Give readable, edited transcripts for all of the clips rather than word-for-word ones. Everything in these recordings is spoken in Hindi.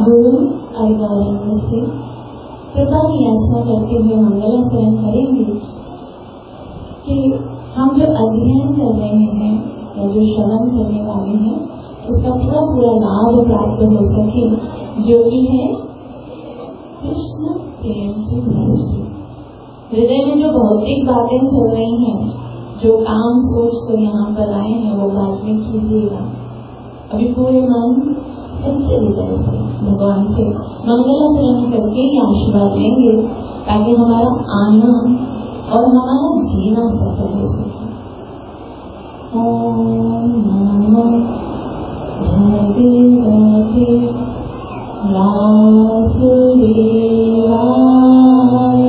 गुरु अविगौरंग से कृपा की याचना करते हुए मंगलाचरण करेंगे कि हम जो अध्ययन कर रहे हैं या जो श्रवण करने वाले हैं उसका पूरा लाभ प्राप्त हो सके, जो कि है कृष्ण प्रेम की दृष्टि। हृदय में जो भौतिक बातें चल रही हैं, जो काम सोच कर यहाँ पर आए हैं, वो बाद में कीजिएगा। अभी पूरे मन सच्चे हृदय से भगवान से मंगलाचरण करके ही आशीर्वाद लेंगे, ताकि हमारा आना और हमारा जीना सफल हो सके। ओम नमो भगवते वासुदेवाय।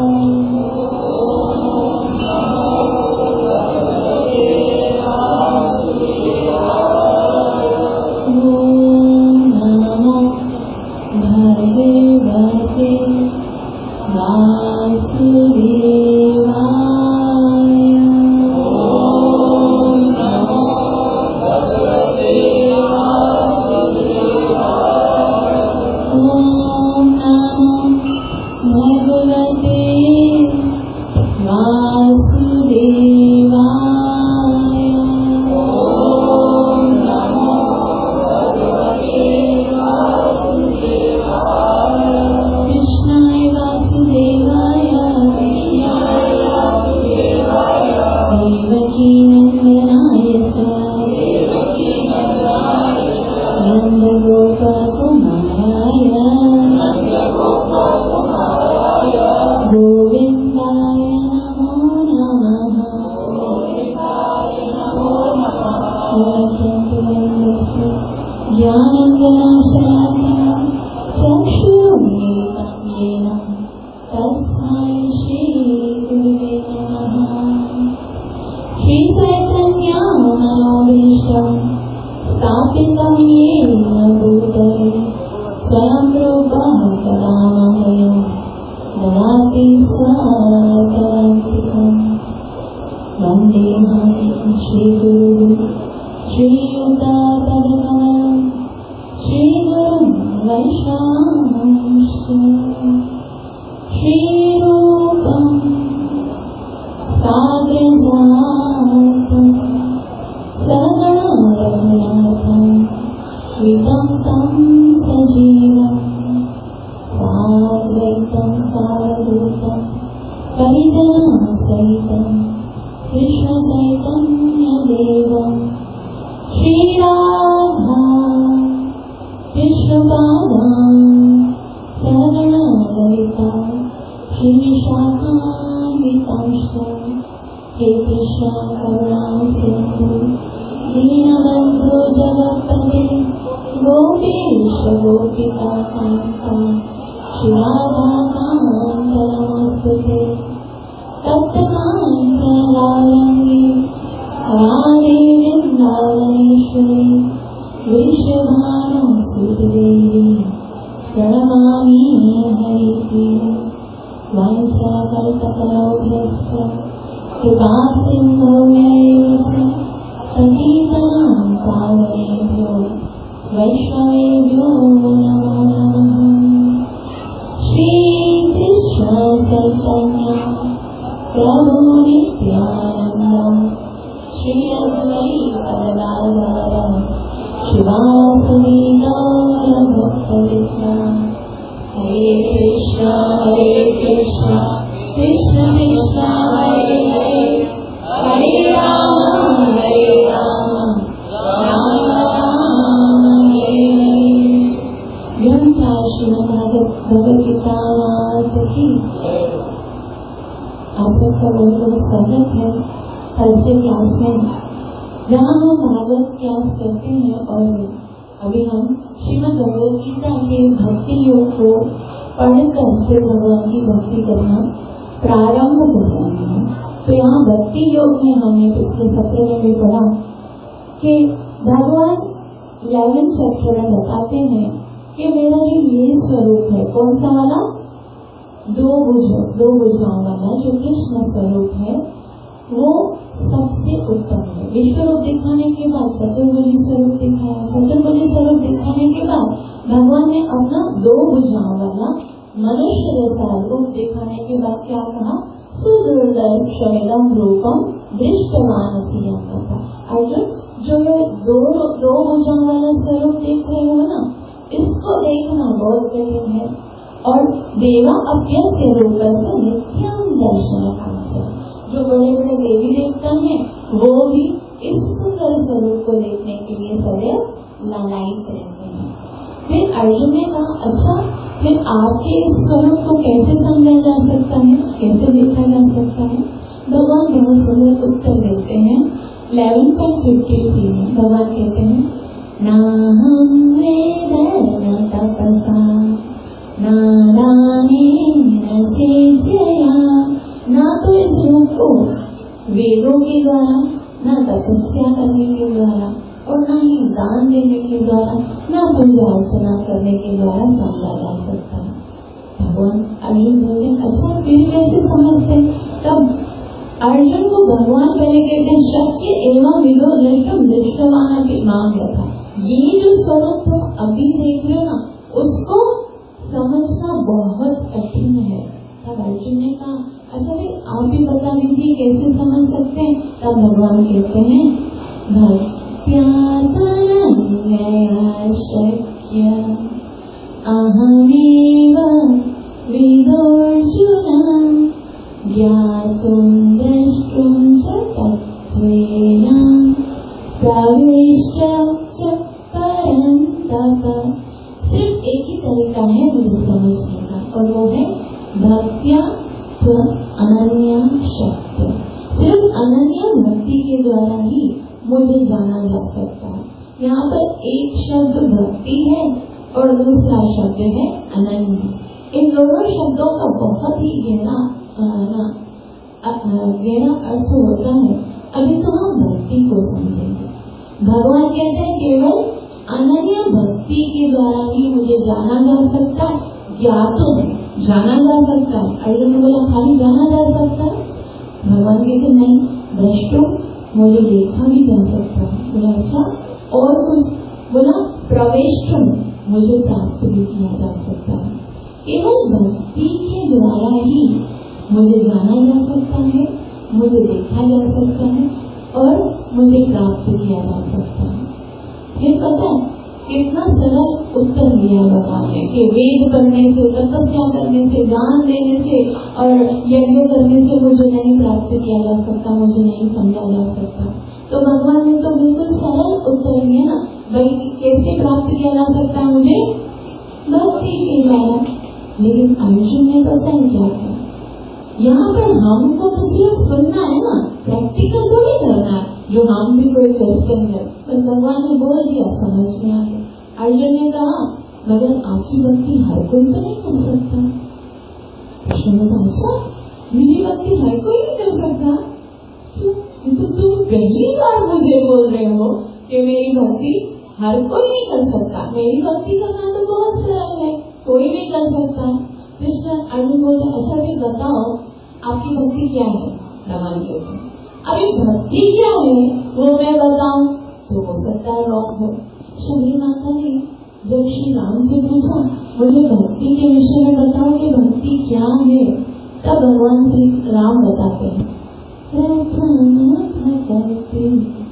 दो भुजाओं वाला जो कृष्ण स्वरूप है वो सबसे उत्तम है। विश्व रूप दिखाने के बाद चतुर्भुजी स्वरूप दिखाया, चतुर्भुजी स्वरूप दिखाने के बाद भगवान ने अपना 2 भुजाओं वाला मनुष्य जैसा रूप दिखाने के बाद क्या कहा, सुदुर्दर्शमिदं रूपम दृष्टवानसि था। अर्जुन, जो ये 2 भुजाओं वाला स्वरूप देख रहे हो ना, इसको देखना बहुत कठिन है। और देवा अप्यस्य रूप से नित्यम दर्शन कांक्षे, जो बड़े बड़े देवी देवता हैं वो भी इस सुंदर स्वरूप को देखने के लिए सदैव लालायित रहते हैं। फिर अर्जुन ने कहा, अच्छा फिर आपके इस स्वरूप को कैसे समझा जा सकता है, कैसे देखा जा सकता है? भगवान बहुत सुंदर उत्तर देते हैं। 11.53 में भगवान कहते हैं, ना हम वेद न तपसा न दानेन शेषया, ना तो इस रूप को वेदों के द्वारा, न तपस्या करने के द्वारा, और न ही दान देने के द्वारा, न पूजा अर्चना करने के द्वारा समझा जा सकता है। भगवान अर्जुन बोलते, अच्छा फिर कैसे समझते? तब अर्जुन को भगवान पहले कहते हैं, शक्य एवं विदो दृष्टम दृष्टवान के माम था। ये जो स्वरूप तुम अभी देख रहे हो ना, उसको समझना बहुत कठिन है। तब अर्जुन ने कहा, अच्छा भाई आप भी बता दीजिए कैसे समझ सकते हैं? तब भगवान कहते हैं, भक्त्या शक्य अहमेव विदोर्जुन ज्ञातुं द्रष्टुं च तत्त्वेन प्रविष्ट च परन्तप। सिर्फ एक ही तरीका है मुझे समझने का, और वो है भक्त्या अनन्या शक्ति। सिर्फ अनन्या भक्ति के द्वारा ही मुझे जाना जा सकता है। यहाँ पर एक शब्द भक्ति है और दूसरा शब्द है अनन्य। इन दोनों शब्दों का बहुत ही गहरा अर्थ होता है। अभी तो हम भक्ति को समझेंगे। भगवान कहते हैं केवल अनन्य भक्ति के द्वारा ही मुझे जाना जा सकता है, ज्ञातुं जाना जा सकता है। अर्जुन ने बोला खाली जाना जा सकता है? भगवान कहते नहीं, द्रष्टुं मुझे देखा भी जा सकता है। बोला अच्छा और कुछ? बोला प्रवेष्टुं मुझे प्राप्त भी किया जा सकता है। केवल भक्ति के द्वारा ही मुझे जाना जा सकता है, मुझे देखा जा सकता है और मुझे प्राप्त किया जा सकता है। फिर पता है कितना सरल उत्तर दिया भगवान ने कि वेद पढ़ने से, तपस्या करने से, दान देने से और यज्ञ करने से मुझे नहीं प्राप्त किया जा सकता, मुझे नहीं समझा जा सकता। तो भगवान ने तो बिल्कुल सरल उत्तर दिया ना, भाई कैसे प्राप्त किया जा सकता है मुझे? भक्ति के द्वारा। लेकिन अर्जुन ने पता है क्या किया? यहाँ पर हमको तो सिर्फ सुनना है ना, प्रैक्टिकल थोड़ी करना है जो हम भी कोई क्वेश्चन है। तो भगवान ने बोल दिया, समझ में आ गया। अर्जुन ने कहा मगर आपकी भक्ति हर कोई तो नहीं कर सकता। कृष्ण ने कहा अच्छा मेरी भक्ति हर कोई नहीं कर सकता? तो तुम पहली बार मुझे बोल रहे हो कि मेरी भक्ति हर कोई नहीं कर सकता। मेरी भक्ति करना तो बहुत सरल है, कोई भी कर सकता है। कृष्ण अर्जुन बोले अच्छा भी बताओ आपकी भक्ति क्या है? भगवान कहते अभी भक्ति क्या है वो मैं बताऊं तो हो सकता है रॉन्ग हो। शबरी माता ने जब श्री राम से पूछा मुझे भक्ति के विषय में बताओ कि भक्ति क्या है, तब भगवान श्री राम बताते हैं प्रथम भक्ति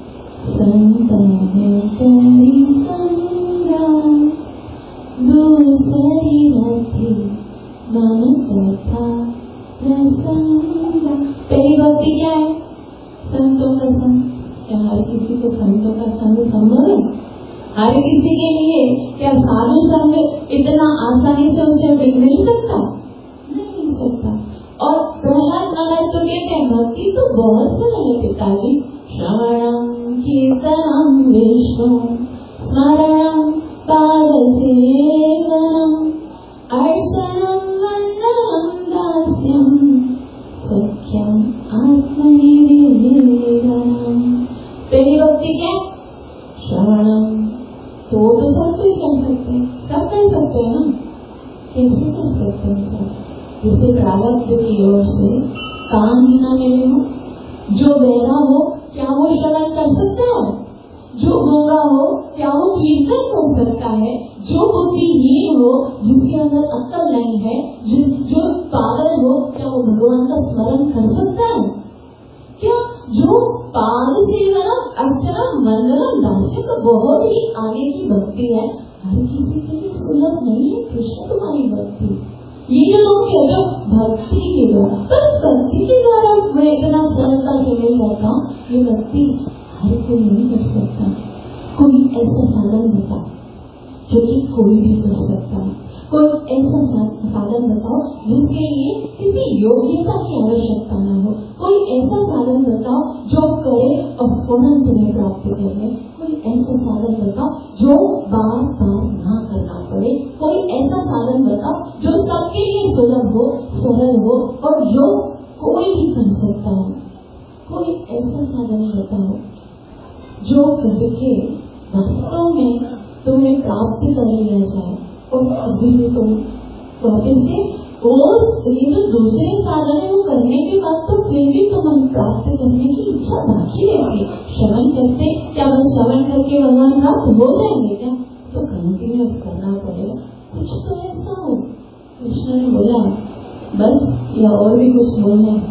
संतरी संग्राम दूसरी रथी मन कथा प्रसंग। पहली भक्ति क्या है? संतों का संग। क्या हर किसी को संतों का संग संभव है? हर किसी के लिए क्या साधु संग इतना आसानी से उसे मिल नहीं सकता? नहीं मिल सकता। और प्रहलाद महाराज तो कहते हैं भक्ति तो बहुत सरल है पिताजी। श्रवणम कीर्तनम विष्णु स्मरणम पाद सेवनम अर्चनम वंदनम दास्यम सख्यम आत्मनिवेदनम। पहली भक्ति क्या? श्रवणम। तो सब कोई कर सकते हैं, सब कर सकते हैं ना? कैसे कर सकते हैं? जिसे प्रारब्ध की ओर से कान ही ना मिले हो, जो बहरा हो क्या वो श्रवण कर सकता है? जो गूंगा हो क्या वो कीर्तन कर सकता है? जो बुद्धिहीन हो, जिसके अंदर अक्ल नहीं है, जो पागल हो, क्या वो भगवान का स्मरण कर सकता है? क्या जो पागल से अर्चना मंडलम दास्य तो बहुत ही आगे की भक्ति है, हर किसी के लिए सुलभ नहीं है कृष्ण तुम्हारी भक्ति। ये जो लोग कहते हो भक्ति के द्वारा, बस भक्ति के द्वारा मैं इतना सरलता से नहीं करता हूँ, ये भक्ति हर कोई नहीं कर सकता। कोई ऐसा साधन बता जो कि कोई भी कर सकता है। कोई ऐसा साधन बताओ जिसके लिए किसी योग्यता की आवश्यकता न हो। कोई ऐसा साधन बताओ जो करे और फौरन तुम्हें प्राप्त करने। कोई ऐसा साधन बताओ जो बार बार ना करना पड़े। कोई ऐसा साधन बताओ जो सबके लिए सुलभ हो, सरल हो और जो कोई भी कर सकता हो। कोई ऐसा साधन बताओ जो करके वास्तव में तुम्हें प्राप्त कर लिया जाए और कभी भी तुम वापस से ये जो दूसरे साधन है वो करने के बाद तो फिर भी तुम्हें प्राप्त करने की इच्छा बाकी रहती है। श्रवण करते क्या बस श्रवण करके भगवान प्राप्त हो जाएंगे क्या? तो कंटिन्यूस करना पड़ेगा। कुछ तो ऐसा हो। कृष्ण ने बोला बस या और भी कुछ बोलना है?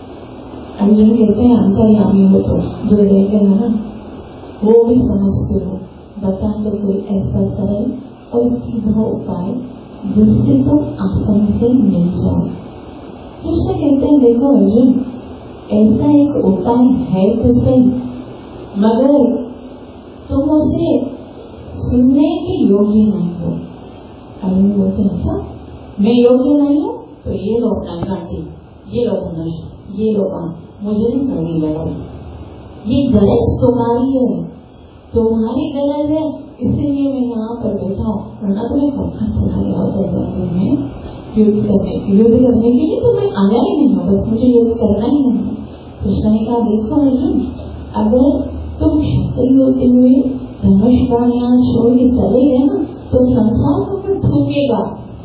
अर्जुन कहते हैं अंतर्यामी हो तो जो रहते हैं ना वो भी समझते हो, बता तो कोई ऐसा सरल और सीधा उपाय जिससे तुम आसानी से मिल जाओ। कृष्ण कहते हैं देखो अर्जुन, ऐसा एक उपाय है तो सही, मगर तुम उसे सुनने के योग्य नहीं हो। अर्जुन बोलते अच्छा मैं योग्य नहीं हूँ तो ये लो अपना कांटी, ये लो धनुष, ये लो बाण, मुझे नहीं करनी लड़ाई। ये गरज तुम्हारी है, तुम्हारी गरज है, इसीलिए मैं यहाँ पर बैठा हूँ, वरना तो मैं कब चला गया होता जंगल में युद्ध करने के लिए तो मैं आया ही नहीं हूँ, बस मुझे युद्ध करना ही नहीं। कृष्ण ने कहा देखो अर्जुन, अगर तुम क्षत्रिय होते हुए धनुष बाण यहाँ छोड़ के चले गए ना तो संसार तो फिर थूकेगा।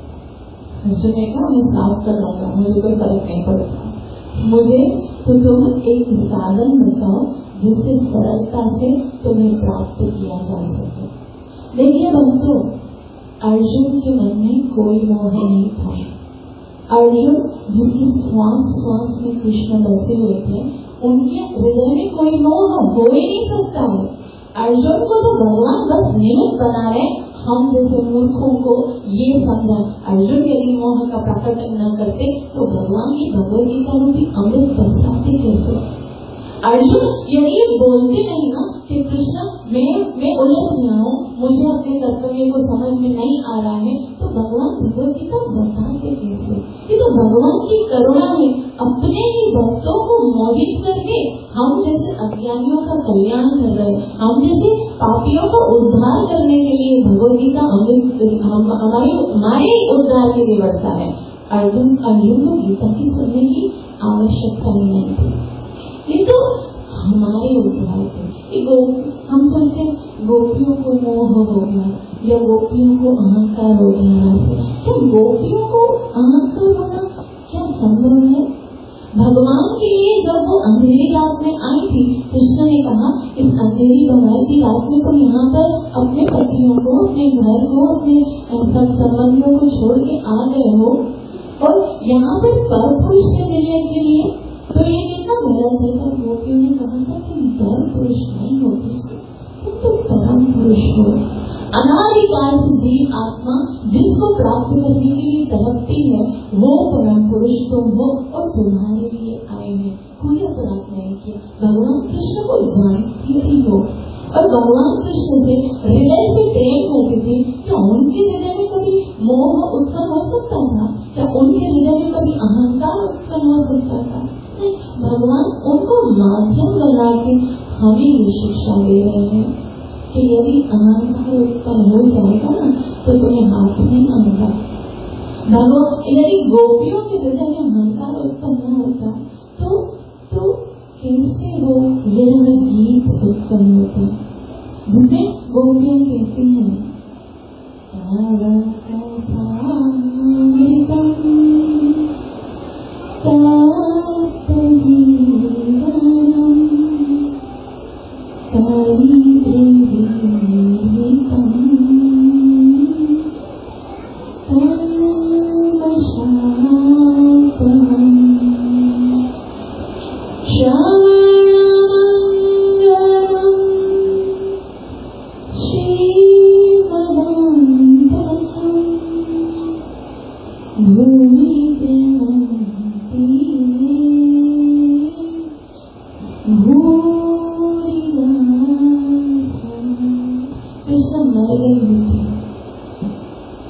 अर्जुन ने कहा मैं साफ कर दूंगा, मुझे कोई फर्क नहीं पड़ता। मुझे तो तुम एक साधन बताओ जिससे सरलता से तुम्हें प्राप्त किया जा सके। देखिए बंधु, अर्जुन के मन में कोई मोह नहीं था। अर्जुन जिसकी श्वास श्वास में कृष्ण बसे हुए थे, उनके हृदय में कोई मोह हो ही नहीं सकता है। अर्जुन को तो भगवान बस निमित्त बना रहे। हम जैसे मूर्खों को ये समझा, अर्जुन यदि मोह का प्रकटन न करते तो भगवान की भगवद गीता रूपी अमृत बरसाते कैसे? अर्जुन यदि बोलते नहीं ना कि कृष्ण मैं उलझ गया हूँ, मुझे अपने कर्तव्य को समझ में नहीं आ रहा है, तो भगवान भगवद गीता बताते कैसे? ये तो भगवान की करुणा है, अपने ही भक्तों को मोहित करके हम जैसे अज्ञानियों का कल्याण कर रहे हैं, हम जैसे पापियों का उद्धार करने के लिए भगवद गीता हमारे उद्धार के लिए बरसा है। अर्जुन को गीता की सुनने की आवश्यकता ही नहीं थी, ये तो हमारे उद्धार थे। हम सोचते गोपियों को मोह हो गया या गोपियों को अहंकार हो गया। क्या गोपियों को अहंकार होना क्या संभव है? भगवान के लिए जब वो अंधेरी रात में आई थी, कृष्ण ने कहा इस अंधेरी भवाई रात में तुम यहाँ पर अपने पतियों को, अपने घर को, अपने सब संबंधियों को छोड़ के आ गए हो और यहाँ पर पर पुरुष से मिलने के लिए, तो ये कितना गलत है। तब गोपियों ने कहा था तुम पर पुरुष नहीं हो, तुम तो परम पुरुष हो, अनादिकाल से दी आत्मा जिसको प्राप्त करने के लिए तड़पती है वो परम पुरुष तुम हो और तुम्हारे लिए आए हैं। कोई अपराध नहीं किया, भगवान कृष्ण को जानती थी हो और भगवान कृष्ण से हृदय से प्रेम करते थे। क्या उनके हृदय में कभी मोह उत्पन्न हो सकता था? क्या उनके हृदय में कभी अहंकार उत्पन्न हो सकता था? भगवान उनको माध्यम बना के हमें ये शिक्षा दे रहे हैं कि यदि अहंकार उत्पन्न हो जाएगा ना तो तुम्हें हाथ में न होगा। भगवान यदि गोपियों के हृदय में अहंकार उत्पन्न न होता तो कैसे वो विरह गीत उत्पन्न होता जिसमें गोपियां कहती हैं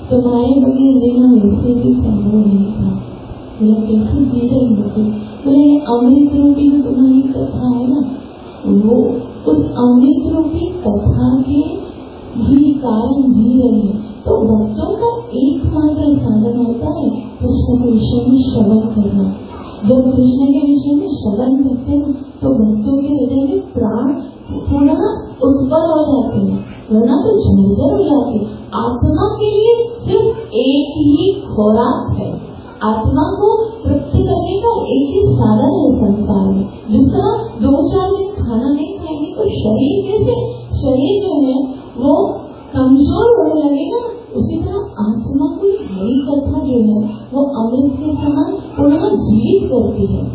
तुम्हारे बगैर जीना वैसे भी संभव नहीं था। बोला कैसे जी रही हो? बोले ये अमृत रूपी जो तुम्हारी कथा है ना, वो उस अमृत रूपी कथा के भी कारण जी रही है। तो भक्तों का एकमात्र साधन होता है कृष्ण के विषय में श्रवण करना। जब कृष्ण के विषय में श्रवण करते हैं तो भक्तों के हृदय में प्राण थोड़ा उत्पन्न हो जाते हैं, वरना तो झरझर हो जाती है। आत्मा के लिए सिर्फ एक ही खुराक है, आत्मा को तृप्त करने का एक ही साधन है संसार में। जिस तरह 2-4 दिन खाना नहीं खाएंगे तो शरीर कैसे, शरीर जो है वो कमजोर होने लगेगा, उसी तरह आत्मा को हरी कथा जो है वो अमृत के समान पुनः जीवित करती है।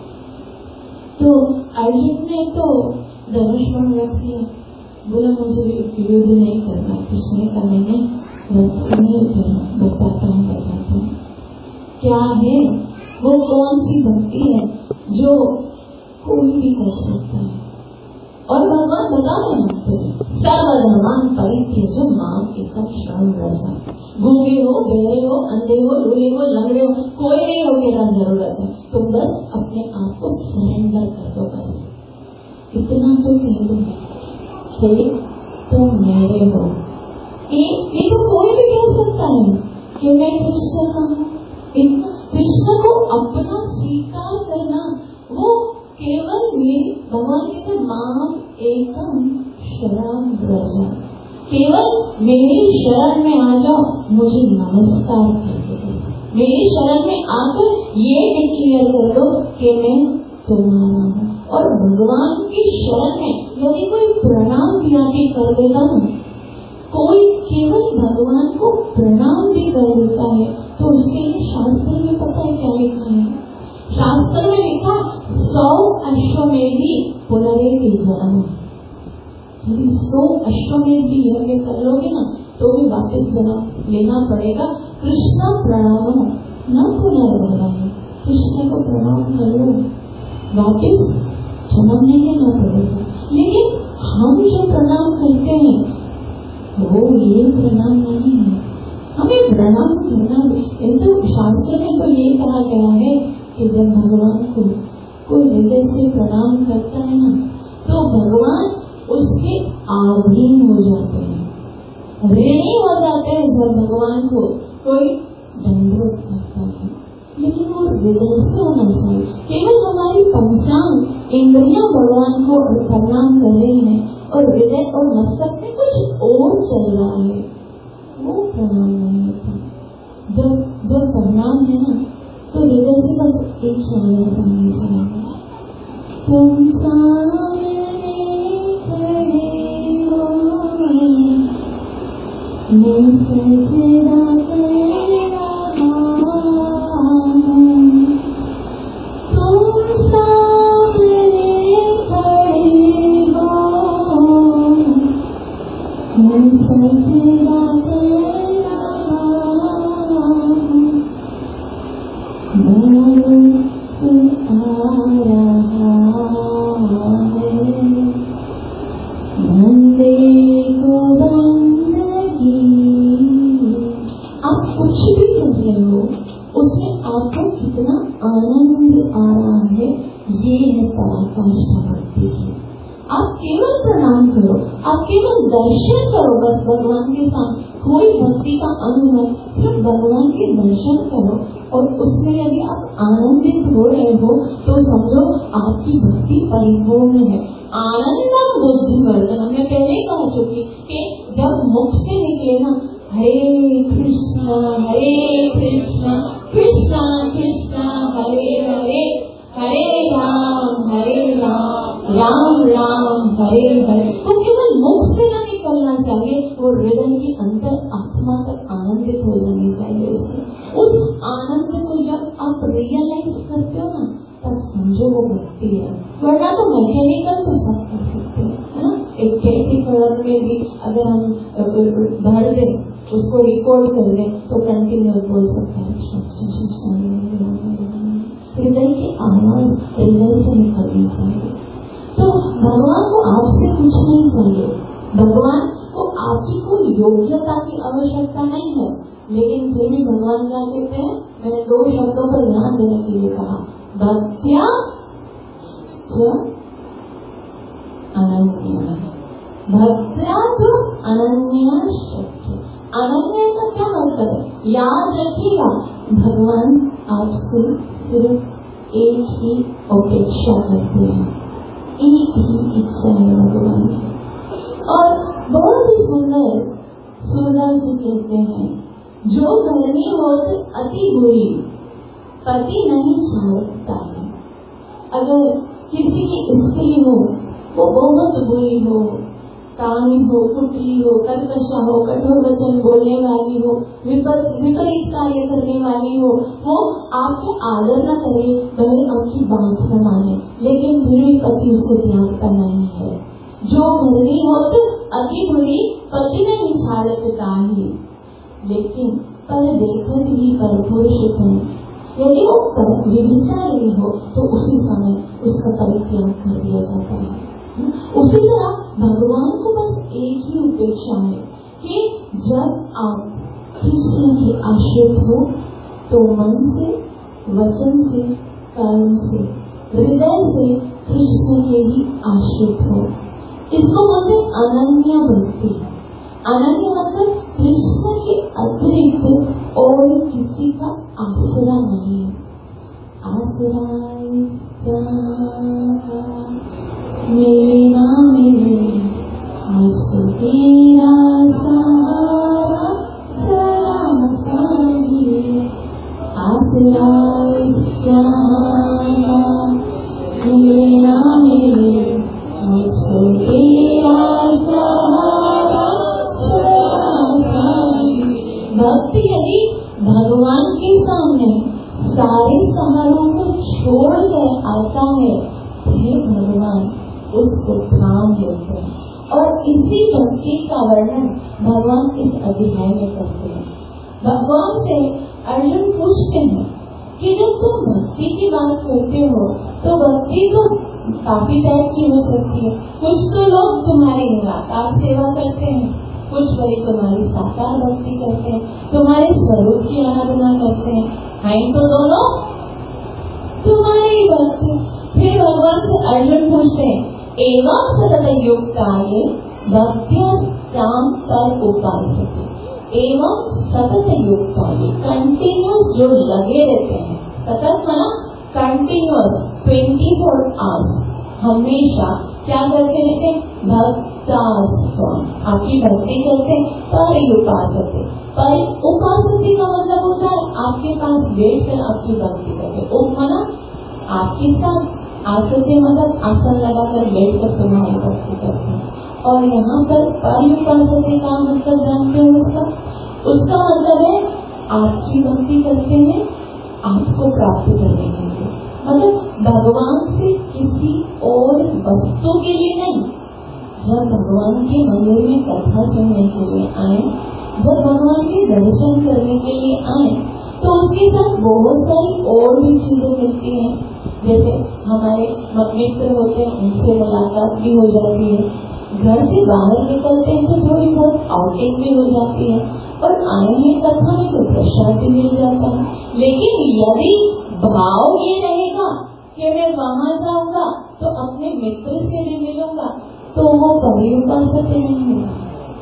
तो अर्जुन ने तो धनुष्मान रख दिया, बोला मुझे युद्ध नहीं करना। कृष्ण ने कहा नहीं नहीं करना, बताता हूँ क्या है वो, कौन सी भक्ति है जो कोई भी कर सकता है। और भगवान बता देना सर्वधर्मान परित्यज्य माम एकम शरणं व्रज। गूंगे हो, बहरे हो, अंधे हो, लूले हो, लंगड़े हो, कोई नहीं हो मेरा जरूरत है, तुम बस अपने आप को सरेंडर कर दो। बस इतना तो कह दो कि तुम मेरे हो। ये तो कोई भी कह सकता है कि मैं कृष्ण का हूँ। कृष्ण को अपना स्वीकार करना वो केवल मेरी, भगवान कहते माम एकम शरणं व्रज, केवल मेरी शरण में आ जाओ, मुझे नमस्कार कर दो। मेरी शरण में आकर ये डिक्लेयर कर दो कि मैं तुम्हारा हूँ। और भगवान की शरण में यदि कोई प्रणाम भी आके कर देता ना, कोई केवल भगवान को प्रणाम भी कर देता है तो उसके लिए शास्त्र में पता है क्या लिखा है? शास्त्र में लिखा 100 अश्वमेधी पुनरेति जन्म। यदि 100 अश्वमेध भी यज्ञ कर लोगे ना तो भी वापस जन्म लेना पड़ेगा। कृष्ण प्रणाम न पुनर्भवाय, कृष्ण को प्रणाम करो, वापस जन्म नहीं लेना पड़ेगा। लेकिन हम जो प्रणाम करते हैं वो ये प्रणाम नहीं है। हमें प्रणाम करना, तो शास्त्र में तो ये कहा गया है कि जब भगवान को कोई हृदय से प्रणाम करता है ना तो भगवान उसके अधीन हो जाते हैं, ऋणी हो जाते हैं। जब भगवान को कोई दंडवत करता है, लेकिन वो हृदय से होना चाहिए। केवल हमारी पंचांग इंद्रियां भगवान को प्रणाम कर रही हैं और हृदय और मस्तक में कुछ और चल रहा है, वो प्रणाम नहीं होता। जब प्रणाम है ना तो हृदय से बस एक शब्द आने तुम सामने खड़े हो, मैं सजदा कर रहा हूँ, तुम सामने खड़े हो, मैं सजदा कर रहा हूँ, आ रहा है बंदे को बंदगी। आप कुछ भी कर रहे हो उसमें आपको कितना आनंद आ रहा है, ये है पराकाष्ठा भक्ति की। आप केवल प्रणाम करो, आप केवल दर्शन करो, बस भगवान के साथ कोई भक्ति का अंग मत, सिर्फ भगवान के दर्शन करो। और उसमें यदि आप आनंदित हो रहे हो तो समझो आपकी भक्ति परिपूर्ण है। आनंदम बुद्धिवर्धन, हमने पहले कह चुकी कि जब मुख से निकले ना हरे कृष्ण कृष्ण कृष्ण हरे हरे, हरे राम राम राम हरे हरे, वो केवल मुख से ना निकलना चाहिए, वो हृदय की अंतर आत्मा तक आनंदित हो जानी चाहिए। उस आनंद को जब आप रियलाइज करते हो ना तब समझो वो भक्ति है, वरना तो मैकेनिकल तो सब कर सकते हैं, है ना। एक खेती कड़क में भी अगर हम भर दे, उसको रिकॉर्ड कर ले तो कंटिन्यूअस बोल सकता है। हृदय की आवाज हृदय से निकलनी चाहिए। तो भगवान को आपसे कुछ नहीं चाहिए, भगवान को आपकी कोई योग्यता की आवश्यकता नहीं है, लेकिन फिर भी भगवान क्या कहते हैं, मैंने 2 शब्दों पर ध्यान देने के लिए कहा, भक्त्या च अनन्या। भक्त्या तो अनन्या शक्ति। अनन्या का क्या मतलब है? याद रखिएगा, भगवान आपसे सिर्फ एक ही अपेक्षा करते हैं, एक ही इच्छा है भगवान की। और बहुत ही सुंदर जी कहते हैं, जो करनी हो तो अति बुरी पति नहीं छोड़ता है। अगर किसी की स्त्री हो, वो बहुत बुरी हो, कामी हो, कुटली हो, कर्कशा हो, कठोर वचन बोलने वाली हो, विपरीत कार्य करने वाली हो, वो आपके आदर न करे, भले आपकी बात न माने, लेकिन फिर भी पति उसको त्यागता नहीं है। जो करनी हो तो अति बुरी पति नहीं छाड़ता है, लेकिन पर देखकर ही परपुरुष है। यदि वो व्यभिचारी हो तो उसी समय उसका परित्याग कर दिया जाता है। उसी तरह भगवान को बस एक ही उपेक्षा है कि जब आप कृष्ण के आश्रित हो तो मन से, वचन से, कर्म से, हृदय से कृष्ण के ही आश्रित हो। इसको बोलते अनन्य भक्ति। अनन्य मतलब कृष्ण के अतिरिक्त और किसी का आसरा नहीं। आसरा मिले ना मिले मुझको तेरा सहारा सलाम चाहिए। आसरा मिले ना मिले मुझको तेरा सहारा सलाम चाहिए। भक्ति यदि भगवान के सामने सारे सहारों को छोड़ कर आता है, फिर भगवान उसको थाम लेते हैं। और इसी भक्ति का वर्णन भगवान इस अध्याय में करते हैं। भगवान से अर्जुन पूछते हैं कि जब तुम भक्ति की बात करते हो तो भक्ति तो काफी टाइप की हो सकती है। कुछ तो लोग तुम्हारी निराकार सेवा करते हैं, कुछ बड़ी तुम्हारी साकार भक्ति करते हैं, तुम्हारे स्वरूप की आराधना करते हैं, तो दोनों तुम्हारी भक्ति। फिर भगवान से अर्जुन पूछते हैं, एवं सतत युक्ताये भक्त्याम पर उपासते। एवं सतत युक्ताये, कंटिन्यूस जो लगे रहते हैं, सतत माना कंटिन्यूस 24 आवर्स, हमेशा क्या करते रहते हैं, भक्तास्तम, आपकी भक्ति करते पर उपासते। पर उपासती का मतलब होता है आपके पास बैठकर आपकी भक्ति करते। उप माना आपके साथ, आसते मतलब आसन लगाकर बैठकर तुम्हारी भक्ति करते हैं। और यहाँ पर उपासते का मतलब जानते हो उसका मतलब है आपकी भक्ति करते हैं आपको प्राप्त करने के लिए, मतलब भगवान से किसी और वस्तु के लिए नहीं। जब भगवान के मंदिर में कथा सुनने के लिए आए, जब भगवान के दर्शन करने के लिए आए, तो उसके साथ बहुत सारी और भी चीजें मिलती हैं। जैसे हमारे मित्र होते हैं, उनसे मुलाकात भी हो जाती है, घर से बाहर निकलते हैं तो थोड़ी बहुत आउटिंग भी हो जाती है, और आए हैं कथा में तो प्रसाद भी मिल जाता है। लेकिन यदि भाव ये रहेगा कि मैं वहाँ जाऊंगा तो अपने मित्र से भी मिलूंगा, तो वो परिउपासक नहीं होगा।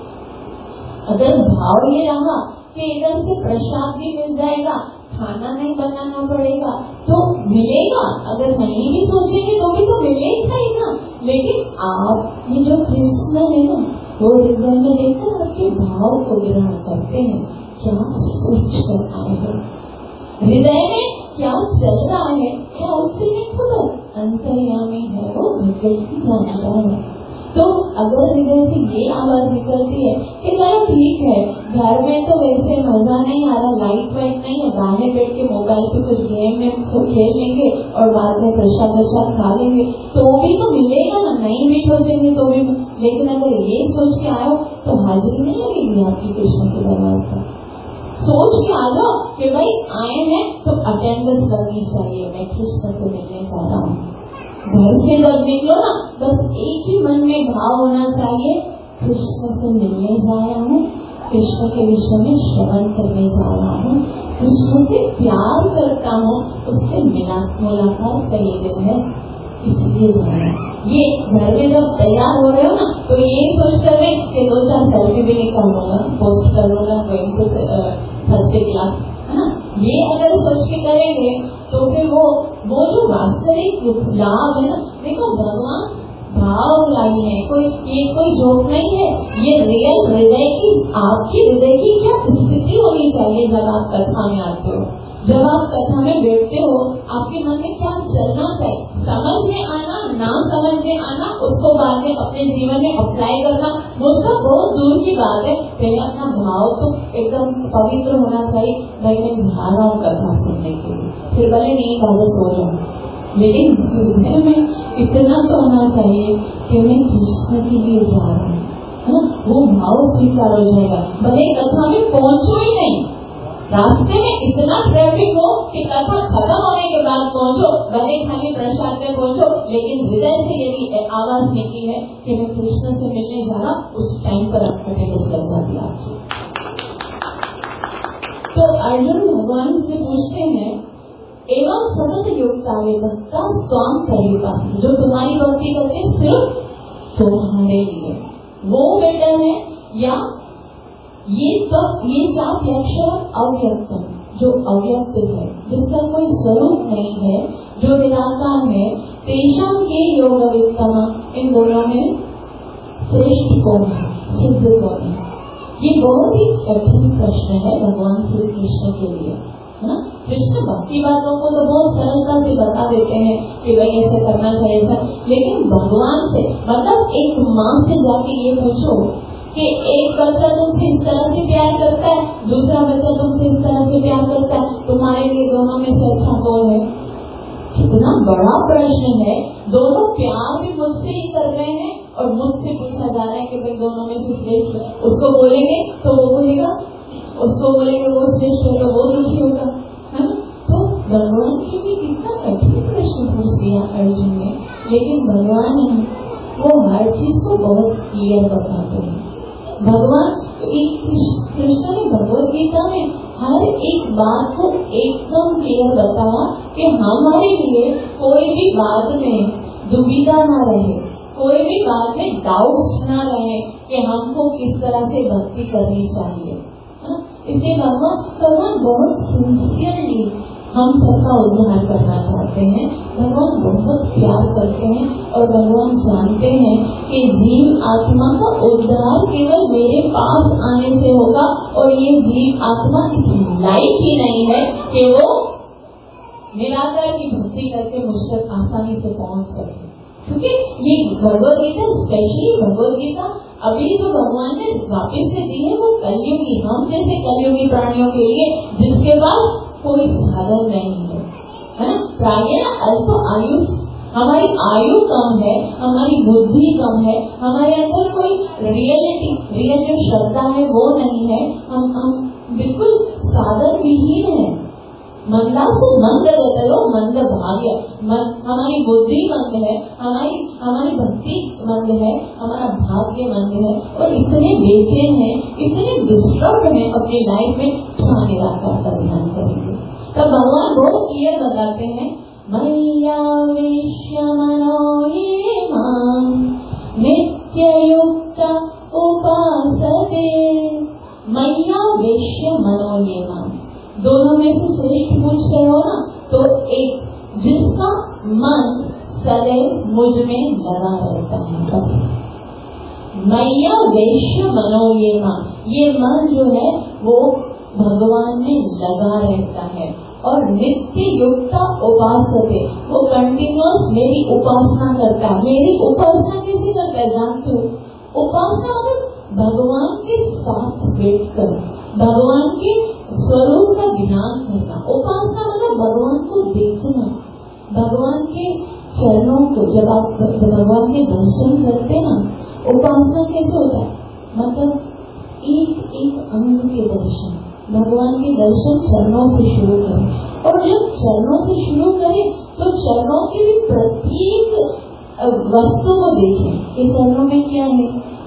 अगर भाव ये रहा कि इधर से प्रसाद भी मिल जाएगा, खाना नहीं बनाना पड़ेगा, तो मिलेगा। अगर नहीं भी सोचेंगे तो भी तो मिलेगा ही ना। लेकिन आप ये जो कृष्ण है ना, वो हृदय में देखकर आपके भाव को ग्रहण करते हैं। क्या सोच कर आए हो, हृदय में क्या चल रहा है, क्या उससे नहीं खबर, अंतर्यामी है वो, भगवत की जानता है। तो अगर हृदय से ये आवाज निकलती है कि चलो ठीक है, घर में तो वैसे मजा नहीं आ रहा, लाइट वाइट नहीं है, बाहर बैठ के मोबाइल पे कुछ गेम में तो खेल लेंगे और बाद में प्रसाद खा लेंगे, तो भी तो मिलेगा ना, नहीं भी सोचेंगे तो भी। लेकिन अगर ये सोच के आयो तो हाजिरी नहीं लगेगी आपकी कृष्ण के दरबार पर। सोच के आ जाओ कि भाई आए हैं तो अटेंडेंस करनी चाहिए, मैं कृष्ण से मिलने जा रहा हूँ। घर से जब निकलो ना, बस एक ही मन में भाव होना चाहिए कृष्ण से मिलने जा रहा हूँ, कृष्ण के विषय में श्रवण करने जा रहा हूँ, कृष्ण से प्यार करता हूँ, उससे मुलाकात का ये दिन है, इसलिए जा रहा हूँ। ये घर में जब तैयार हो रहे हो ना, तो ये सोच कर मैं कि 2-4 सेल्फी भी निकाल लूंगा, पोस्ट कर लूंगा, थर्सडे क्लास, है ना। ये अगर सोच के करेंगे तो फिर वो जो वास्तविक लाभ है ना, देखो भगवान भाव लाई है, कोई जोक नहीं है, ये रियल हृदय की, आपकी हृदय की क्या स्थिति होनी चाहिए जब आप कथा में आते हो, जब आप कथा में बैठते हो, आपके मन में क्या चलना चाहिए, समझ में आना, ना समझ में आना, उसको बाद में अपने जीवन में अप्लाई करना, वो सब बहुत दूर की बात है। पहले अपना भाव तो एकदम पवित्र होना चाहिए, भाई मैं जा रहा हूँ कथा सुनने के लिए, फिर भले नहीं बाबा सो रहा हूँ, लेकिन हृदय में इतना तो होना चाहिए कि मैं कृष्ण के लिए जा रहा हूँ, है ना। वो भाव स्वीकार हो जाएगा, भले कथा में पहुंचो ही नहीं, रास्ते में इतना ट्रैफिक हो कि कथा खत्म होने के बाद पहुंचो, भले खाली प्रसाद में पहुंचो, लेकिन हृदय से यदि आवाज निकली है कि मैं कृष्ण से मिलने जा रहा, उस टाइम पर अटेंडेंस लग जाती है आपकी। तो अर्जुन भगवान से पूछते हैं, एवं सतत युक्ता वे भक्ता स्वाम करीबा, जो तुम्हारी भक्ति करते सिर्फ तुम्हारे लिए, वो बेटर है, या ये चाप अक्षर अव्यक्तम, जो अव्यक्त है, जिसका कोई स्वरूप नहीं है, जो निराकार है, तेषां के योग वित्तम, इन दोनों में श्रेष्ठ कौन है, सिद्ध कौन है। ये बहुत ही कठिन प्रश्न है भगवान श्री कृष्ण के लिए, है ना। कृष्ण भक्ति बातों को तो बहुत सरलता से बता देते हैं कि भाई ऐसे करना चाहिए ऐसा, लेकिन भगवान से, मतलब एक माँ से जाके ये पूछो कि एक बच्चा तुमसे इस तरह से प्यार करता है, दूसरा बच्चा तुमसे इस तरह से प्यार करता है, तुम्हारे लिए दोनों में से अच्छा कौन है। कितना बड़ा प्रश्न है, दोनों प्यार भी मुझसे ही कर रहे हैं और मुझसे पूछा जा रहा है कि भाई दोनों में से श्रेष्ठ, उसको बोलेंगे तो वो बोलेगा, उसको बोलेंगे वो श्रेष्ठ है तो वो दुखी होगा, है ना। तो भगवान के लिए कितना कठिन प्रश्न पूछ दिया अर्जुन ने, लेकिन भगवान वो हर चीज को बहुत क्लियर बताते हैं। भगवान कृष्ण ने भगवत गीता में हर एक बात को एकदम क्लियर बताया कि हमारे लिए कोई भी बात में दुविधा ना रहे, कोई भी बात में डाउट्स ना रहे कि हमको किस तरह से भक्ति करनी चाहिए, है ना। इसलिए भगवान बहुत सिंसियरली हम सबका उद्धार करना चाहते हैं। भगवान बहुत प्यार करते हैं और भगवान जानते हैं कि जीव आत्मा का उद्धार केवल मेरे पास आने से होगा, और ये जीव आत्मा इस लायक ही नहीं है कि वो निराकार की भक्ति करके मुझ तक आसानी से पहुंच सके। क्योंकि ये भगवत गीता, स्पेशली भगवत गीता अभी जो भगवान ने वापस से दी है, वो कलयुगी, हम जैसे कलयुगी प्राणियों के लिए जिसके पास कोई साधन नहीं है ना। प्रायः अल्प आयु, हमारी आयु कम है, हमारी बुद्धि कम है, हमारे अंदर कोई रियल जो श्रद्धा है वो नहीं है, हम बिल्कुल साधन विहीन है। मंदासु मंद गतरो मंद भाग्य, हमारी बुद्धि मंद है, हमारी भक्ति मंद है, हमारा भाग्य मंद है, और इतने बेचैन है, इतने डिस्टर्ब है अपनी लाइफ में, क्या निराकार का ध्यान करेंगे। तब भगवान बहुत क्लियर बताते हैं, मय्या विश्य मनो ये मां नित्य युक्त उपासते, मय्या विश्य मनो ये मां, दोनों में से श्रेष्ठ पूछ रहे हो ना, तो एक जिसका मन सदैव मुझ में लगा रहता है, बस मैया वैश्य मनो ये मां, ये मन जो है वो भगवान में लगा रहता है, और नित्य युक्ता उपासते, वो कंटिन्यूअस मेरी उपासना करता है। मेरी उपासना कैसे करता है जानते हो? उपासना मतलब भगवान के साथ बैठकर भगवान के स्वरूप का ध्यान करना। उपासना मतलब भगवान को देखना, भगवान के चरणों को, जब आप भगवान के दर्शन करते ना, उपासना कैसे होता है, मतलब एक एक अंग के दर्शन, भगवान के दर्शन चरणों से शुरू करें, और जब चरणों से शुरू करें तो चरणों के भी प्रत्येक वस्तु को देखें कि चरणों में क्या है,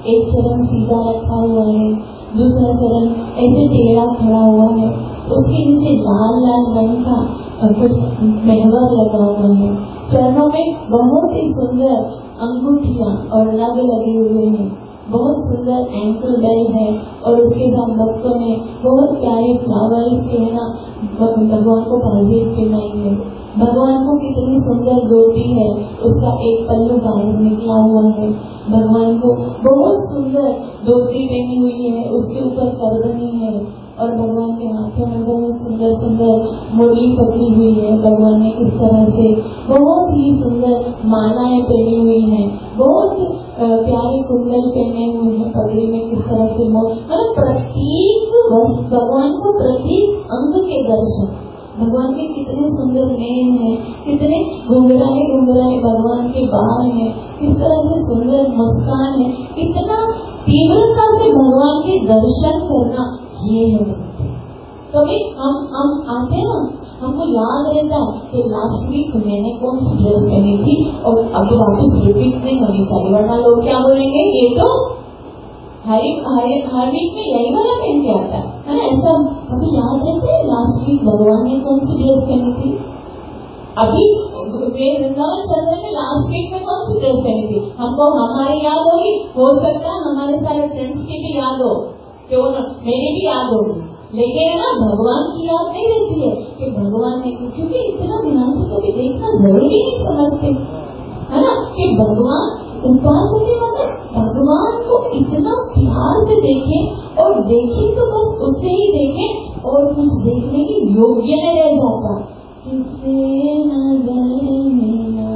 एक चरण सीधा रखा हुआ है, दूसरा चरण ऐसे टेढ़ा खड़ा हुआ है, उसके नीचे लाल लाल रंग का कुछ मेहवर लगा हुआ है। चरणों में बहुत ही सुंदर अंगूठियां और नग लगे हुए हैं, बहुत सुंदर एंकल बेल है और उसके बाद भक्तों ने बहुत प्यारे फ्लावर के है ना भगवान को पाजेब पहनाई है। भगवान को कितनी सुंदर धोती है, उसका एक पल्लू बाहर निकला हुआ है। भगवान को बहुत सुंदर धोती पहनी हुई है, उसके ऊपर करदनी है और भगवान के हाथों में बहुत सुंदर सुंदर मुरली पकड़ी हुई है। भगवान ने इस तरह से बहुत ही सुंदर मालाएं पहनी हुई हैं, बहुत प्यारे कुंडल पहने हुए हैं, पगड़ी में किस तरह से मतलब प्रत्येक भगवान को प्रत्येक अंग के दर्शन, भगवान के कितने सुंदर नेम हैं, कितने घुंघराए घुंघराए भगवान के बाल हैं, किस तरह से सुंदर मुस्कान है, कितना तीव्रता से भगवान के दर्शन करना, ये है भक्ति। कभी हम आते ना, हमको याद रहता है कि लास्ट वीक मैंने कौन सी ड्रेस पहनी थी और अब वापस रिपीट नहीं होनी चाहिए, वरना लोग क्या बोलेंगे, ये तो हर वीक में यही वाला पहन के आता है ना। ऐसा कभी याद रहता है लास्ट वीक भगवान ने कौन सी ड्रेस पहनी थी, अभी वृंदावन चल रहे में लास्ट वीक में कौन सी ड्रेस पहनी थी, हमको हमारी याद होगी, हो सकता है हमारे सारे फ्रेंड्स की भी याद हो, क्यों मेरी भी याद होगी, लेकिन ना भगवान की याद नहीं रहती है कि भगवान ने, क्योंकि इतना ध्यान से कभी देखना जरूरी नहीं समझते है ना कि भगवान उपासना मतलब भगवान को इतना प्यार से देखें और देखें तो बस उसे ही देखें और कुछ देखने के योग्य नहीं रह जाता। किसे नजर मिला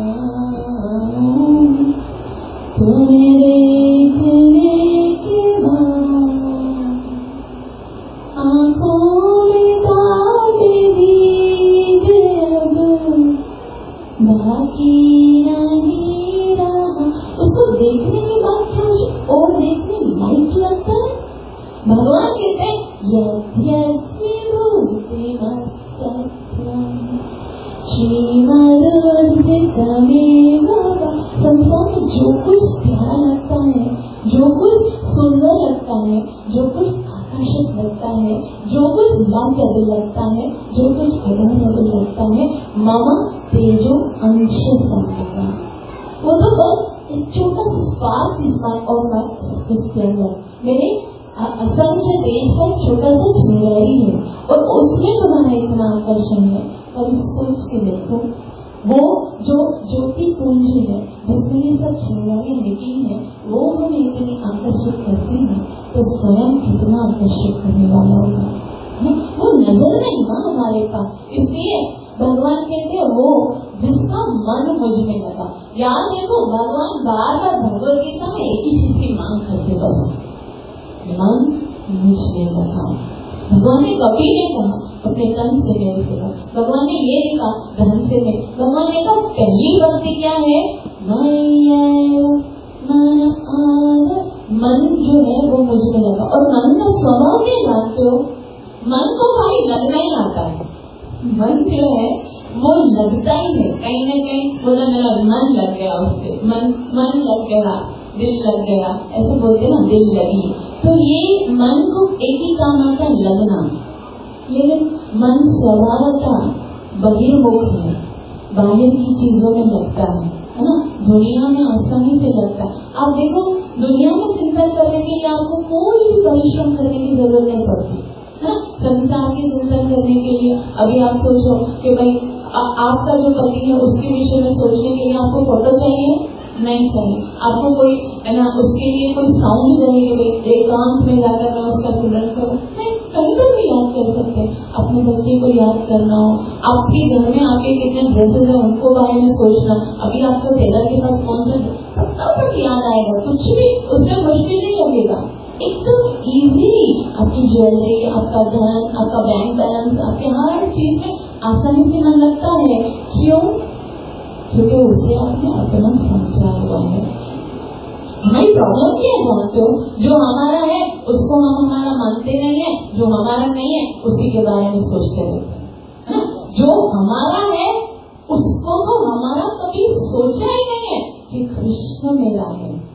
तुम्हें देखने के बाद आंखों में दाग दीद अब बाकी नहीं रहा, उसको देखने के बाद क्या मुझे और देखने लायक लगता है। भगवान कहते हैं यद्यपि भूति संसार में जो कुछ प्यारा लगता है, जो कुछ सुंदर लगता है, जो कुछ आकर्षक लगता है, जो कुछ लव्यबल लगता है, जो कुछ अडोरेबल लगता है, मम तेजो अंश संवेगा, वो तो बस एक छोटा सा स्पार्क इस इसके अंदर मेरे असंख्य देश का छोटा सा चिंगारी है और उसमें तुम्हारा इतना आकर्षण है। कभी सोच के देखो, वो जो ज्योति पूंजी है जिसमें ये सब चिंगारियां निकली है, वो हमें इतनी आकर्षित करती है, तो स्वयं कितना आकर्षित करने वाला होगा। वो नजर नहीं ना हमारे पास, इसलिए भगवान कहते हैं वो जिसका मन मुझ में लगा। याद रखो भगवान बार बार भगवद गीता में एक ही चीज की मांग करते, बस मन मुझ में लगा। भगवान ने कभी नहीं कहा अपने तन से मेरे से, भगवान ने ये नहीं कहा धन से मैं, भगवान ने कहा पहली भक्ति क्या है, मन जो है वो मुझ में लगा। और मन का स्वभाव नहीं जानते हो, मन को भाई लगना ही आता है, मन जो है वो लगता ही है कहीं न कहीं, बोला मेरा मन लग गया उससे, मन लग गया, दिल लग गया, ऐसे बोलते ना दिल लगी। तो ये मन को एक ही काम आता है लगना, लेकिन मन स्वभावतः बहिर्मुख है, बाहर की चीजों में लगता है ना, दुनिया में आसानी से लगता है। आप देखो दुनिया में चिंतन करने के लिए आपको कोई भी परिश्रम करने की जरूरत नहीं पड़ती है। संसार के चिंतन करने के लिए अभी आप सोचो कि भाई आपका जो पति है उसके विषय में सोचने के लिए आपको फोटो चाहिए, नहीं चाहिए। आपको कोई है ना उसके लिए कोई साउंड चाहिए कि भाई एकांत में जाकर मैं उसका स्मरण करूँ, नहीं, कहीं पर भी याद कर सकते। अपने बच्चे को याद करना हो, आपके घर में आपके कितने ड्रेसेस है उनको बारे में सोचना, अभी आपको टेलर के पास कौन सा फटाफट याद आएगा, कुछ भी उसमें मुश्किल नहीं लगेगा, एकदम इजीली आपकी ज्वेलरी, आपका धन, आपका बैंक बैलेंस, आपके हर चीज में आसानी से मन लगता है। क्यों? क्योंकि उसे आपने अपना समझा हुआ है। हमारी प्रॉब्लम क्या है जानते हो, जो हमारा है उसको हम हमारा मानते नहीं है, जो हमारा नहीं है उसी के बारे में सोचते रहते हैं। जो हमारा है उसको तो हमारा कभी सोचा ही नहीं है कि कृष्ण मेरा है,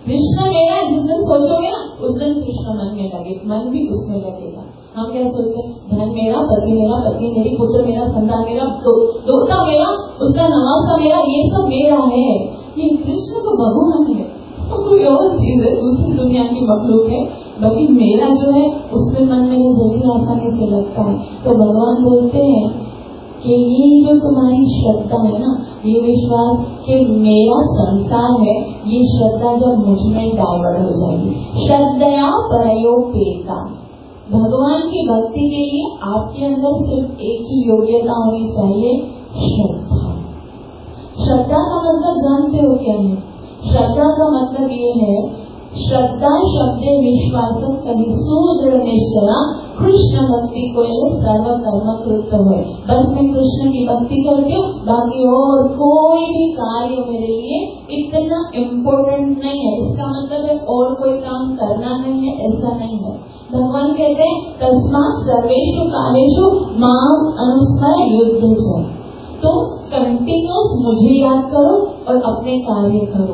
कृष्ण मेरा जिस दिन सोचोगे ना उस दिन कृष्ण मन में लगे, मन भी उसमें लगेगा। हम क्या सोचते हैं, धन मेरा, पति मेरा, पत्नी मेरी, पुत्र मेरा, संतान मेरा, दोता मेरा, उसका नवासा मेरा, ये सब मेरा है। ये कृष्ण तो भगवान है, तो कोई और चीज है, दूसरी दुनिया की मखलूक है, बाकी मेरा जो है उसमें मन मेरे जल्दी आसानी से लगता है। तो भगवान बोलते हैं कि ये जो तुम्हारी श्रद्धा है ना, ये विश्वास कि मेरा संसार है, ये श्रद्धा जब मुझ में डाइवर्ट हो जाएगी, श्रद्धया परयोपेता। भगवान की भक्ति के लिए आपके अंदर सिर्फ एक ही योग्यता होनी चाहिए, श्रद्धा। श्रद्धा का मतलब जानते हो क्या है? श्रद्धा का मतलब ये है, श्रद्धा शब्दे विश्वास कहीं सुदृढ़ निश्चला कृष्ण भक्ति को सर्व कर्म कृत हो। बस मैं कृष्ण की भक्ति करती हूँ, बाकी और कोई भी कार्य मेरे लिए इतना इम्पोर्टेंट नहीं है। इसका मतलब है और कोई काम करना नहीं है, ऐसा नहीं है। भगवान कहते हैं तस्मात् सर्वेषु कालेषु माम अनुस्मर युद्ध से। तो कंटिन्यूस मुझे याद करो और अपने कार्य करो,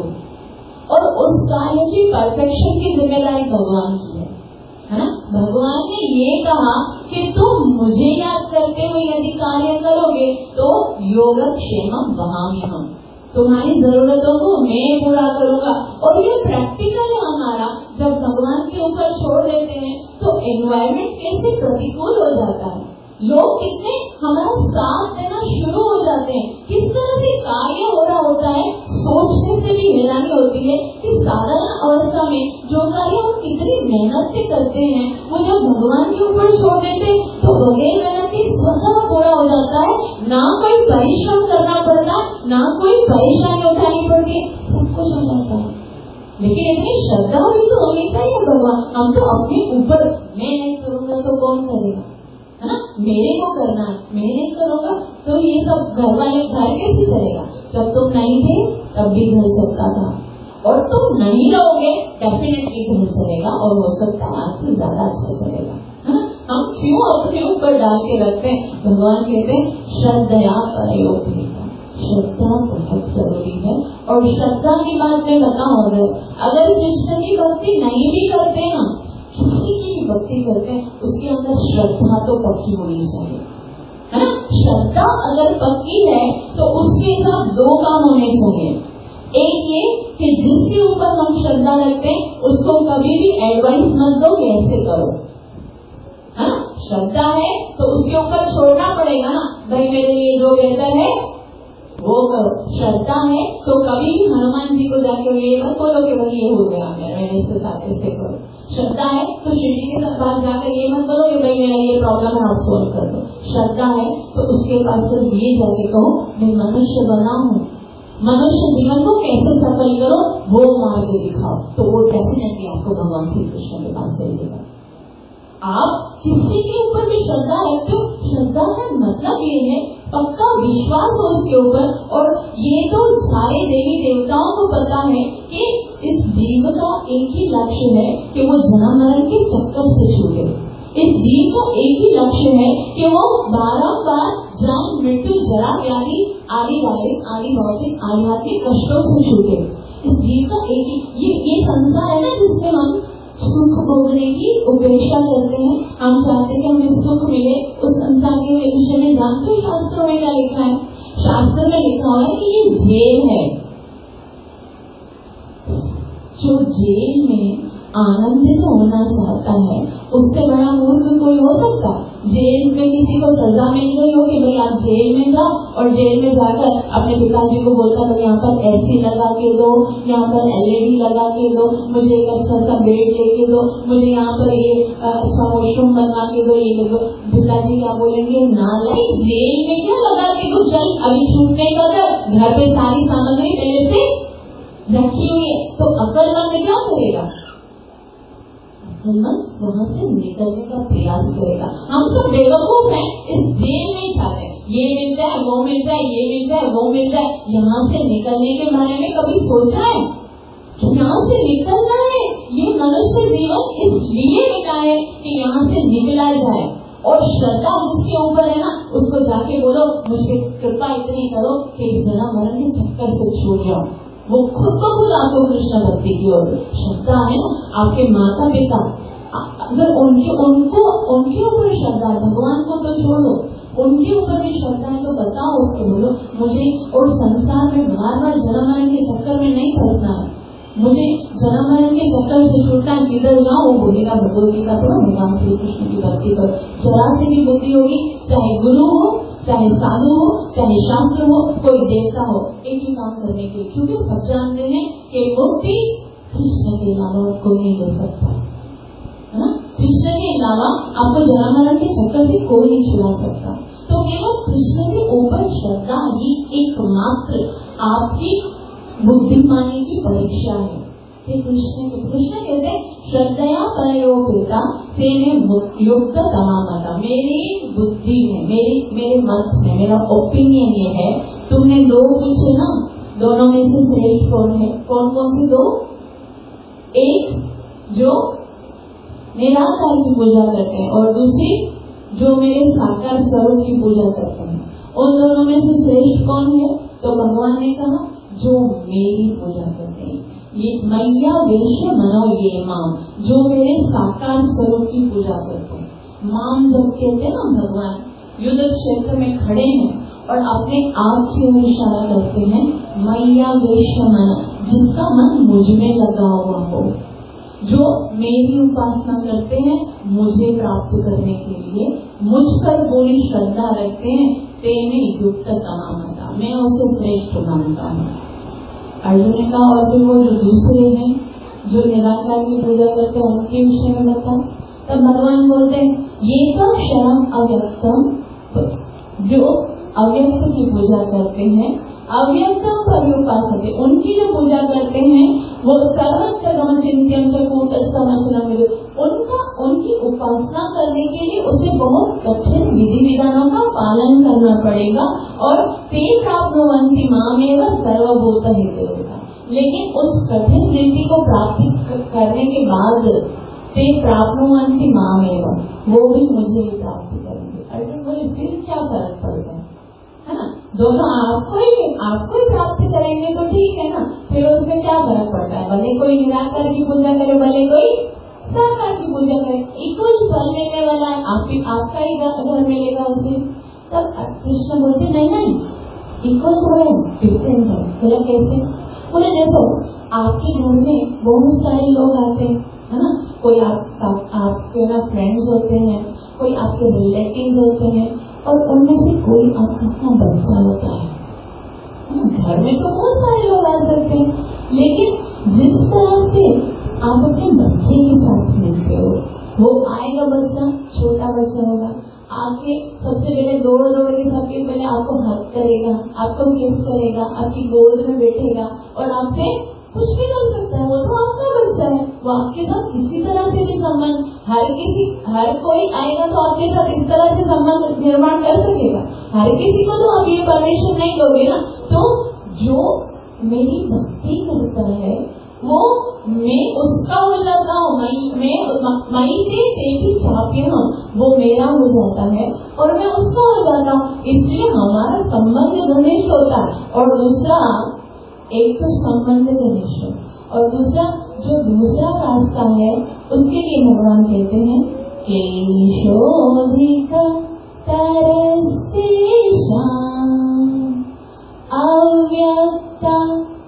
और उस कार्य की परफेक्शन की जिम्मेदारी भगवान की है ना। भगवान ने ये कहा कि तुम मुझे याद करते हुए यदि कार्य करोगे तो योगक्षेमम वहाम्यहम्, तुम्हारी जरूरतों को मैं पूरा करूंगा। और ये प्रैक्टिकल है हमारा। जब भगवान के ऊपर छोड़ देते हैं तो एनवायरमेंट कैसे प्रतिकूल हो जाता है, लोग कितने हमारा साथ देना शुरू हो जाते हैं, किस तरह से कार्य हो रहा होता है, सोचने से भी हैरानी होती है कि साधारण अवस्था में जो कार्य हम कितनी मेहनत से करते हैं, वो जब भगवान के ऊपर छोड़ देते तो बगैर मेहनत के स्वतः पूरा हो जाता है। ना कोई परिश्रम करना पड़ता, ना कोई परेशानी उठानी पड़ती, सब कुछ हो जाता है। लेकिन इतनी श्रद्धा भी तो होनी चाहिए भगवान। हम तो अपने ऊपर, मैं नहीं करूंगा तो कौन करेगा, है ना, मेरे को करना है, मैं नहीं करूंगा तो ये सब घर वाले घर कैसे चलेगा। जब तुम नहीं थे तब भी घर चलता था, और तुम नहीं रहोगे डेफिनेटली घर चलेगा, और हो सकता है आपसे ज्यादा अच्छा चलेगा, है ना। हम क्यों अपने ऊपर डाल के रखते हैं। भगवान कहते हैं श्रद्धया परयोपेता, श्रद्धा बहुत जरूरी है। और श्रद्धा की बात मैं बताऊं, अगर कृष्ण की भक्ति नहीं भी करते ना, किसी की भी भक्ति करते हैं, उसके अंदर श्रद्धा तो पक्की होनी चाहिए, है ना। श्रद्धा अगर पक्की है तो उसके साथ दो काम होने चाहिए। एक ये कि जिसके ऊपर हम श्रद्धा रखते हैं उसको कभी भी एडवाइस मत दो कि ऐसे करो, है ना। श्रद्धा है तो उसके ऊपर छोड़ना पड़ेगा ना, भाई मेरे लिए जो बेहतर है वो करो। श्रद्धा है तो कभी भी हनुमान जी को जाके ये मत बोलो कि भाई ये हो गया मैंने इसके साथ ऐसे करो। श्रद्धा है तो शिव जी के पास जाकर ये मत बोलो कि भाई मेरा ये प्रॉब्लम है आप सोल्व कर दो। श्रद्धा है तो उसके पास सिर्फ ये जाके कहो मैं मनुष्य बना हूँ, मनुष्य जीवन को कैसे सफल करो वो मार्ग दिखाओ, तो वो डेफिनेटली आपको भगवान श्री कृष्ण के पास भेजेगा। आप किसी के ऊपर भी श्रद्धा रखते हो, श्रद्धा का मतलब ये है पक्का विश्वास हो उसके ऊपर। और ये तो सारे देवी देवताओं को पता है कि इस जीव का एक ही लक्ष्य है कि वो जन्म मरण के चक्कर से छूटे। इस जीव का एक ही लक्ष्य है कि वो बारंबार जन्म मृत्यु जरा व्याधि आदि भौतिक आध्यात्मिक कष्टों से छूटे। इस जीव का एक ही ये संसार है ना जिसमें हम सुख भोगने की उपेक्षा करते हैं। हम चाहते हैं कि हमें सुख मिले। उस संसार के विषय में जानते हो शास्त्रों में क्या लिखा है? शास्त्र में लिखा हुआ है कि ये जेल है। जो जेल में आनंदित होना चाहता है उससे बड़ा मूर्ख कोई हो सकता? जेल में किसी को सजा मिल गई हो कि भाई आप जेल में जाओ, और जेल में जाकर अपने पिताजी को बोलता भाई यहाँ पर एसी लगा के दो, यहाँ पर एलईडी लगा के दो, मुझे एक अच्छा सा बेड लेके दो, मुझे यहाँ पर ये अच्छा वॉशरूम बनवा के दो, ये ले दो। पिताजी क्या बोलेंगे? नालायक, जेल में क्या लगा के दो, चल अभी छूटने का घर पे सारी सामग्री पहले से रखी हुई है। तो अक्लमंद क्या करेगा? अक्लमंद वहाँ से निकलने का प्रयास करेगा। हम सब बेवकूफ हैं, इस जेल में चाहते हैं ये मिल जाए वो मिल जाए, ये मिल जाए वो मिल जाए। यहाँ से निकलने के बारे में कभी सोचा है? यहाँ से निकलना है। ये मनुष्य जीवन इसलिए मिला है कि यहाँ से निकला जाए। और श्रद्धा जिसके ऊपर है ना, उसको जाके बोलो मुझे कृपा इतनी करो कि जन्म मरण के चक्कर से छूट जाओ। वो खुद को खुद आपको कृष्ण भक्ति की ओर श्रद्धा है ना। आपके माता पिता अगर उनके ऊपर श्रद्धा है, भगवान को तो छोड़ो, उनके ऊपर भी श्रद्धा है तो बताओ उसको, बोलो मुझे और संसार में बार बार जन्म मरण के चक्कर में नहीं फंसना है, मुझे जन्म मरण के चक्कर से छूटना है। किधर जाओ, वो बोलेगा भगवत गीता पढ़ो, भगवान श्री कृष्ण की भक्ति करो। जरा से भी बुद्धि होगी, चाहे गुरु हो, चाहे साधु हो, चाहे शास्त्र हो, कोई देवता हो, एक ही काम करने के लिए, क्योंकि सब जानते हैं कि मुक्ति कृष्ण के अलावा कोई नहीं दे सकता है ना। कृष्ण के अलावा आपको जन्म मरण के चक्कर से कोई नहीं छुड़ा सकता। तो केवल कृष्ण के ऊपर श्रद्धा ही एकमात्र आपकी बुद्धिमानी की परीक्षा है। कृष्ण कहते हैं श्रद्धया परयोपेता तेने युक्त तमामता। मेरी बुद्धि में, मेरे मत में, मेरा ओपिनियन ये है, तुमने दो पूछे ना, दोनों में से श्रेष्ठ कौन है? कौन कौन सी दो? एक जो निराकार की पूजा करते हैं और दूसरी जो मेरे साकार स्वरूप की पूजा करते हैं। उन दोनों में से श्रेष्ठ कौन है? तो भगवान ने कहा जो मेरी पूजा करते हैं, ये मैया वैश्य मनो ये माम, जो मेरे साकार स्वरूप की पूजा करते हैं। माम जब कहते हैं ना, भगवान युद्ध क्षेत्र में खड़े हैं और अपने आप की ओर इशारा करते हैं, मैया वैश्य मन, जिसका मन मुझ में लगा हुआ हो, जो मेरी उपासना करते हैं मुझे प्राप्त करने के लिए, मुझ पर पूरी श्रद्धा रखते हैं, तेने युक्त तमामता, मैं उसे श्रेष्ठ मानता हूँ। अर्जुन ने कहा और फिर वो जो दूसरे हैं जो निराकार की पूजा करते हैं उनके विषय में बताओ। तब भगवान बोलते हैं ये तो क्षरम अव्यक्तम, जो अव्यक्त की पूजा करते हैं, अव्यक्तम पर उपासते, उनकी जो पूजा करते हैं वो सर्वत्र गम चिंतन उनकी उपासना करने के लिए उसे बहुत कठिन विधि विधानों का पालन करना पड़ेगा। और ते प्राप्नुवन्ति मामेव सर्वभूत हितैषिणः, लेकिन उस कठिन रीति को प्राप्त करने के बाद ते प्राप्नुवन्ति मामेव, वो भी मुझे ही प्राप्त करेंगे। अर्जुन बोले फिर क्या फर्क पड़ता है ना, दोनों आपको ही प्राप्त करेंगे तो ठीक है ना, फिर उसमें क्या फर्क पड़ता है? भले कोई निराकार की पूजा करे, भले कोई साकार की पूजा करे, इक्वल फल मिलने वाला है, आपका ही घर मिलेगा उसे। तब कृष्ण बोलते नहीं इक्वल थोड़ा डिफरेंट है। बोला कैसे? बोले जैसे आपके घर में बहुत सारे लोग आते हैं है ना, कोई आपके ना फ्रेंड्स होते हैं, कोई आपके रिलेटिव्स होते हैं, और उनमें से कोई आपका अपना बच्चा होता है। घर में तो बहुत सारे लोग आ सकते हैं, लेकिन जिस तरह से आप अपने बच्चे के साथ मिलते हो, वो आएगा बच्चा, छोटा बच्चा होगा, आके सबसे पहले दौड़ के सबके पहले आपको हक करेगा, आपको किस करेगा, आपकी गोद में बैठेगा और आपसे कुछ भी कर सकता है। वो तो आपका बच्चा है, वो आपके साथ किसी तरह से भी संबंध, हर कोई आएगा तो आपके साथ इस तरह से संबंध निर्माण कर सकेगा। हर किसी को तो आप ये परमिशन नहीं दोगे ना। तो जो मेरी भक्ति करता है वो मैं उसका हो जाता हूँ, मैं से भी चाहती हूँ, वो मेरा हो जाता है और मैं उसका हो जाता हूँ। इसलिए हमारा संबंध घनिष्ठ होता है। और दूसरा, एक तो संबंध घनिष्ठ और दूसरा जो दूसरा रास्ता है उसके लिए भगवान कहते हैं केशोधिक तरस्तेषां अव्यक्ता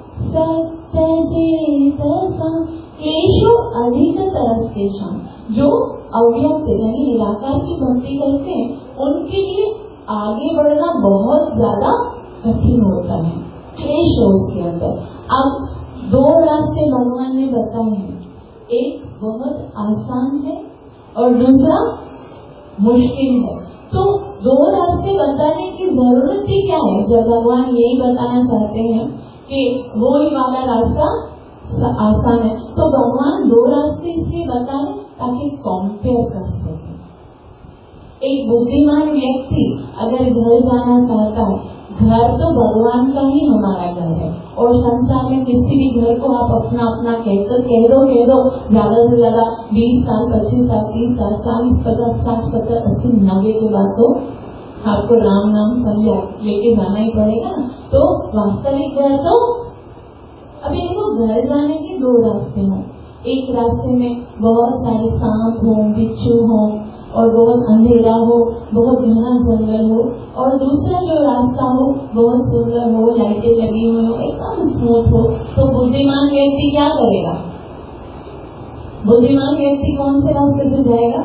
सत्यचेतसा। केशो अधिक तरस्तेषां, जो अव्यक्त यानी निराकार की भक्ति करते हैं उनके लिए आगे बढ़ना बहुत ज्यादा कठिन होता है। क्लेश है उसके अंदर। अब दो रास्ते भगवान ने बताए हैं, एक बहुत आसान है और दूसरा मुश्किल है। तो दो रास्ते बताने की जरूरत ही क्या है जब भगवान यही बताना चाहते हैं कि वो ही वाला रास्ता आसान है। तो भगवान दो रास्ते इसलिए बताए ताकि कंपेयर कर सके। एक बुद्धिमान व्यक्ति अगर घर जाना चाहता है, घर तो भगवान का ही हमारा घर है और संसार में किसी भी घर को आप अपना अपना कह दो ज्यादा से ज्यादा 20 साल 25 साल 30 साल 40 50 60 70 80 90 के बाद तो आपको राम नाम संज्ञा लेके जाना ही पड़ेगा ना। तो वास्तविक घर तो अभी देखो घर जाने के दो रास्ते हों, एक रास्ते में बहुत सारे सांप हो, बिच्छू हो और बहुत अंधेरा हो, बहुत घना जंगल हो, और दूसरा जो रास्ता हो बहुत सुंदर हो, लाइटें लगी हुई हो, एकदम स्मूथ हो, तो बुद्धिमान व्यक्ति क्या करेगा? बुद्धिमान व्यक्ति कौन से रास्ते से जाएगा?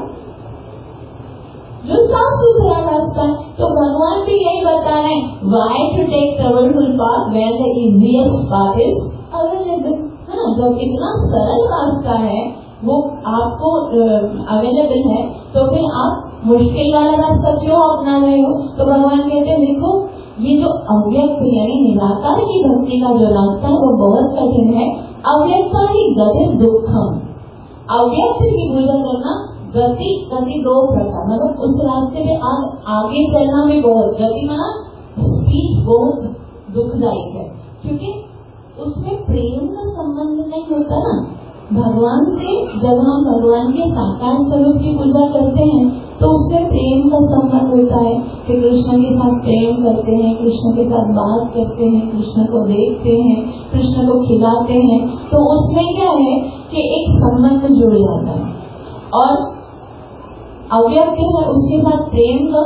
जो साफ सुथरा रास्ता है। तो भगवान भी यही बता रहे हैं, why to take troubleful path where the easiest path is available, है ना। जब इतना सरल रास्ता है वो आपको अवेलेबल है, तो फिर आप मुश्किल वाला रास्ता क्यों अपना रहे हो? तो भगवान कहते हैं देखो, ये जो अव्यक्त यानी निराकार की भक्ति का जो रास्ता है वो बहुत कठिन है। अव्यक्त ही गति दुखम, अव्यक्त की पूजा करना, गति दो प्रकार, मतलब उस रास्ते पे आगे चलना भी बहुत, गति माना स्पीड बहुत दुखदायी है, क्योंकि उसमें प्रेम का संबंध नहीं होता ना भगवान से। जब हम भगवान के साकार स्वरूप की पूजा करते हैं तो उसमें प्रेम का संबंध होता है कि कृष्ण के साथ प्रेम करते हैं, कृष्ण के साथ बात करते हैं, कृष्ण को देखते हैं, कृष्ण को खिलाते हैं, तो उसमें क्या है कि एक संबंध जुड़ जाता है। और अव्यक्त है, उसके साथ प्रेम का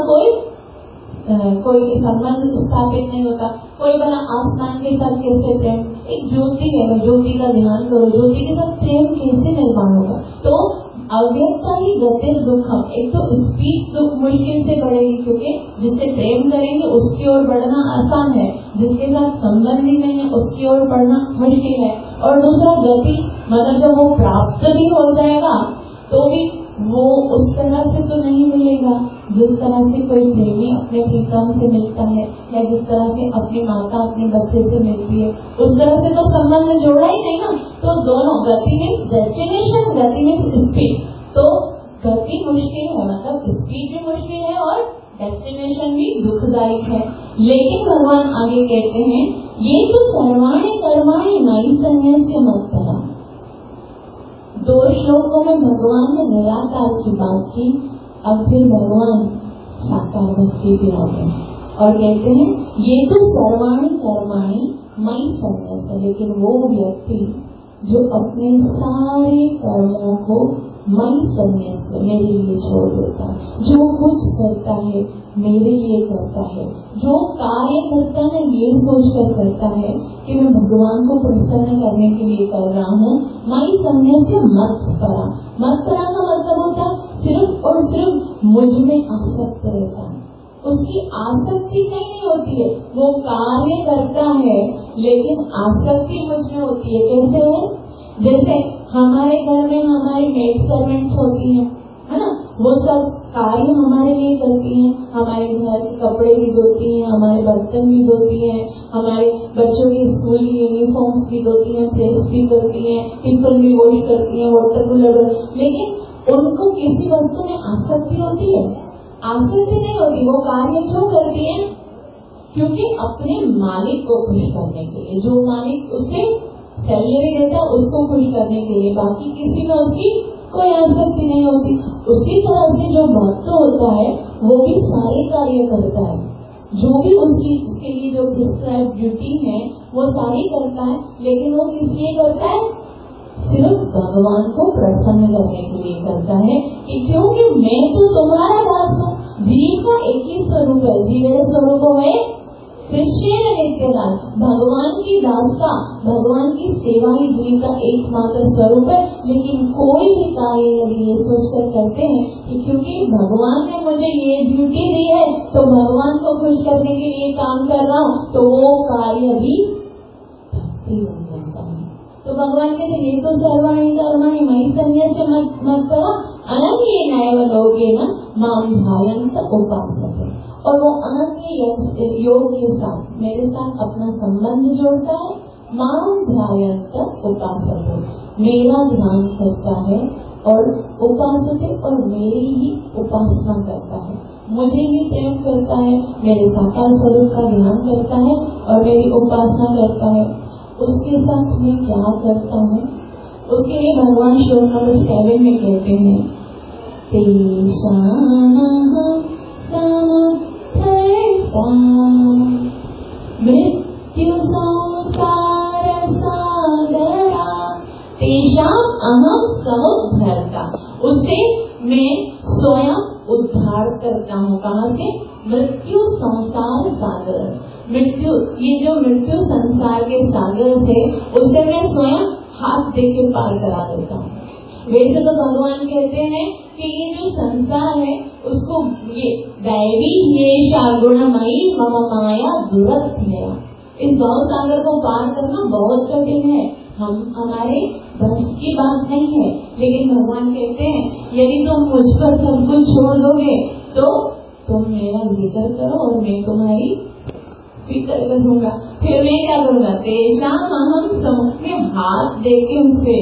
कोई संबंध स्थापित नहीं होता। कोई बना आसमान के साथ कैसे प्रेम, एक ज्योति है, ज्योति का ध्यान करो, ज्योति के साथ प्रेम कैसे निर्माण होगा? तो अव्यक्ता ही गति दुखम, एक तो स्पीड दुख मुश्किल से बढ़ेगी, क्योंकि जिससे प्रेम करेंगे उसकी ओर बढ़ना आसान है, जिसके साथ संबंध ही नहीं है उसकी ओर बढ़ना मुश्किल है। और दूसरा गति, मतलब जब वो प्राप्त भी हो जाएगा तो भी वो उस तरह से तो नहीं मिलेगा जिस तरह से कोई प्रेमी अपने प्रीतम से मिलता है, या जिस तरह से अपनी माता अपने बच्चे से मिलती है, उस तरह से तो संबंध जोड़ा ही नहीं ना। तो दोनों, गति मीन्स डेस्टिनेशन, गति मीन्स स्पीड। तो गति मुश्किल है, मतलब स्पीड भी मुश्किल है और डेस्टिनेशन भी दुखदायक है। लेकिन भगवान आगे कहते हैं, ये तो सर्वाणी कर्माणी मयि संन्यास्य मत्परम। दो श्लोकों में भगवान ने निराकार की बात की, अब फिर भगवान साकार भक्ति पे आते हैं और कहते हैं ये तो सर्वाणी कर्माणी मयि संन्यास, लेकिन वो व्यक्ति जो अपने सारे कर्मों को मयि संन्यास मेरे लिए छोड़ देता है, जो कुछ करता है मेरे लिए करता है, जो कार्य करता है ये सोचकर करता है कि मैं भगवान को प्रसन्न करने के लिए कर रहा हूँ। मयि संन्यास्य मत्परा, मत्परा का मतलब होता है सिर्फ और सिर्फ मुझ में आसक्त रहता है, उसकी आसक्ति कहीं नहीं होती है, वो कार्य करता है लेकिन आसक्ति मुझ में होती है। कैसे है? जैसे हमारे घर में हमारी मेड सर्वेंट्स होती है ना, वो सब कार्य हमारे लिए करती हैं, हमारे घर के कपड़े भी धोती हैं, हमारे बर्तन भी धोती हैं, हमारे बच्चों की स्कूल की यूनिफॉर्म्स भी धोती हैं, प्रेस भी करती हैं, टिफिन भी वॉश करती हैं, वाटर कूलर। लेकिन उनको किसी वस्तु में आसक्ति होती है? आसक्ति नहीं होती। वो कार्य क्यों करती है? क्योंकि अपने मालिक को खुश करने के लिए, जो मालिक उसे सैलरी देता है उसको खुश करने के लिए, बाकी किसी में उसकी कोई आसक्ति नहीं होती। उसी तरह से जो भक्त होता है वो भी सारे कार्य करता है, जो भी उसके लिए जो प्रिस्क्राइब ड्यूटी है वो सारी करता है, लेकिन वो किस लिए करता है? सिर्फ भगवान को प्रसन्न करने के लिए करता है कि क्योंकि मैं तो तुम्हारा दास हूँ। जीव का एक ही स्वरूप है, जीव स्वरूप है कृष्ण नित्य दास, भगवान की दासता, भगवान की सेवा ही जीव का एकमात्र स्वरूप है। लेकिन कोई भी कार्य यदि ये सोचकर करते हैं कि क्योंकि भगवान ने मुझे ये ड्यूटी दी है तो भगवान को खुश करने के लिए काम कर रहा हूँ, तो वो कार्य भी भक्ति बन जाता है। तो भगवान कहते ये तो सर्वाणी कर्माणि मयि संन्यास्य मत्परा अनन्ये नैव लोकेन मां ध्यायन्त उपासते। और वो अनन्य योग के साथ मेरे साथ अपना संबंध जोड़ता है, मां ध्यायन्त उपासते, मेरा ध्यान करता है और उपासते, और मेरी ही उपासना करता है, मुझे ही प्रेम करता है, मेरे साकार स्वरूप का ध्यान करता है और मेरी उपासना करता है। उसके साथ मैं क्या करता हूँ? उसके लिए भगवान श्लोक नंबर 7 में कहते हैं, तेषाम् समुद्धर्ता मृत्यु संसार सागरे है मृत्यु संसार सागर। मृत्यु, ये जो मृत्यु संसार के सागर से उसे मैं स्वयं हाथ दे के पार करा देता हूँ। वैसे तो भगवान कहते हैं कि ये जो संसार है उसको ये दैवी हेषा गुणमयी मम माया दुरत है। इस भव सागर को पार करना बहुत कठिन है, हमारे बस की बात नहीं है। लेकिन भगवान कहते हैं यदि तुम मुझ पर सब कुछ छोड़ दोगे तो तुम मेरा जिक्र करो और मैं तुम्हारी फिक्र करूंगा। फिर मैं क्या करूंगा, तेषाम अहम समूह हाथ देके उनसे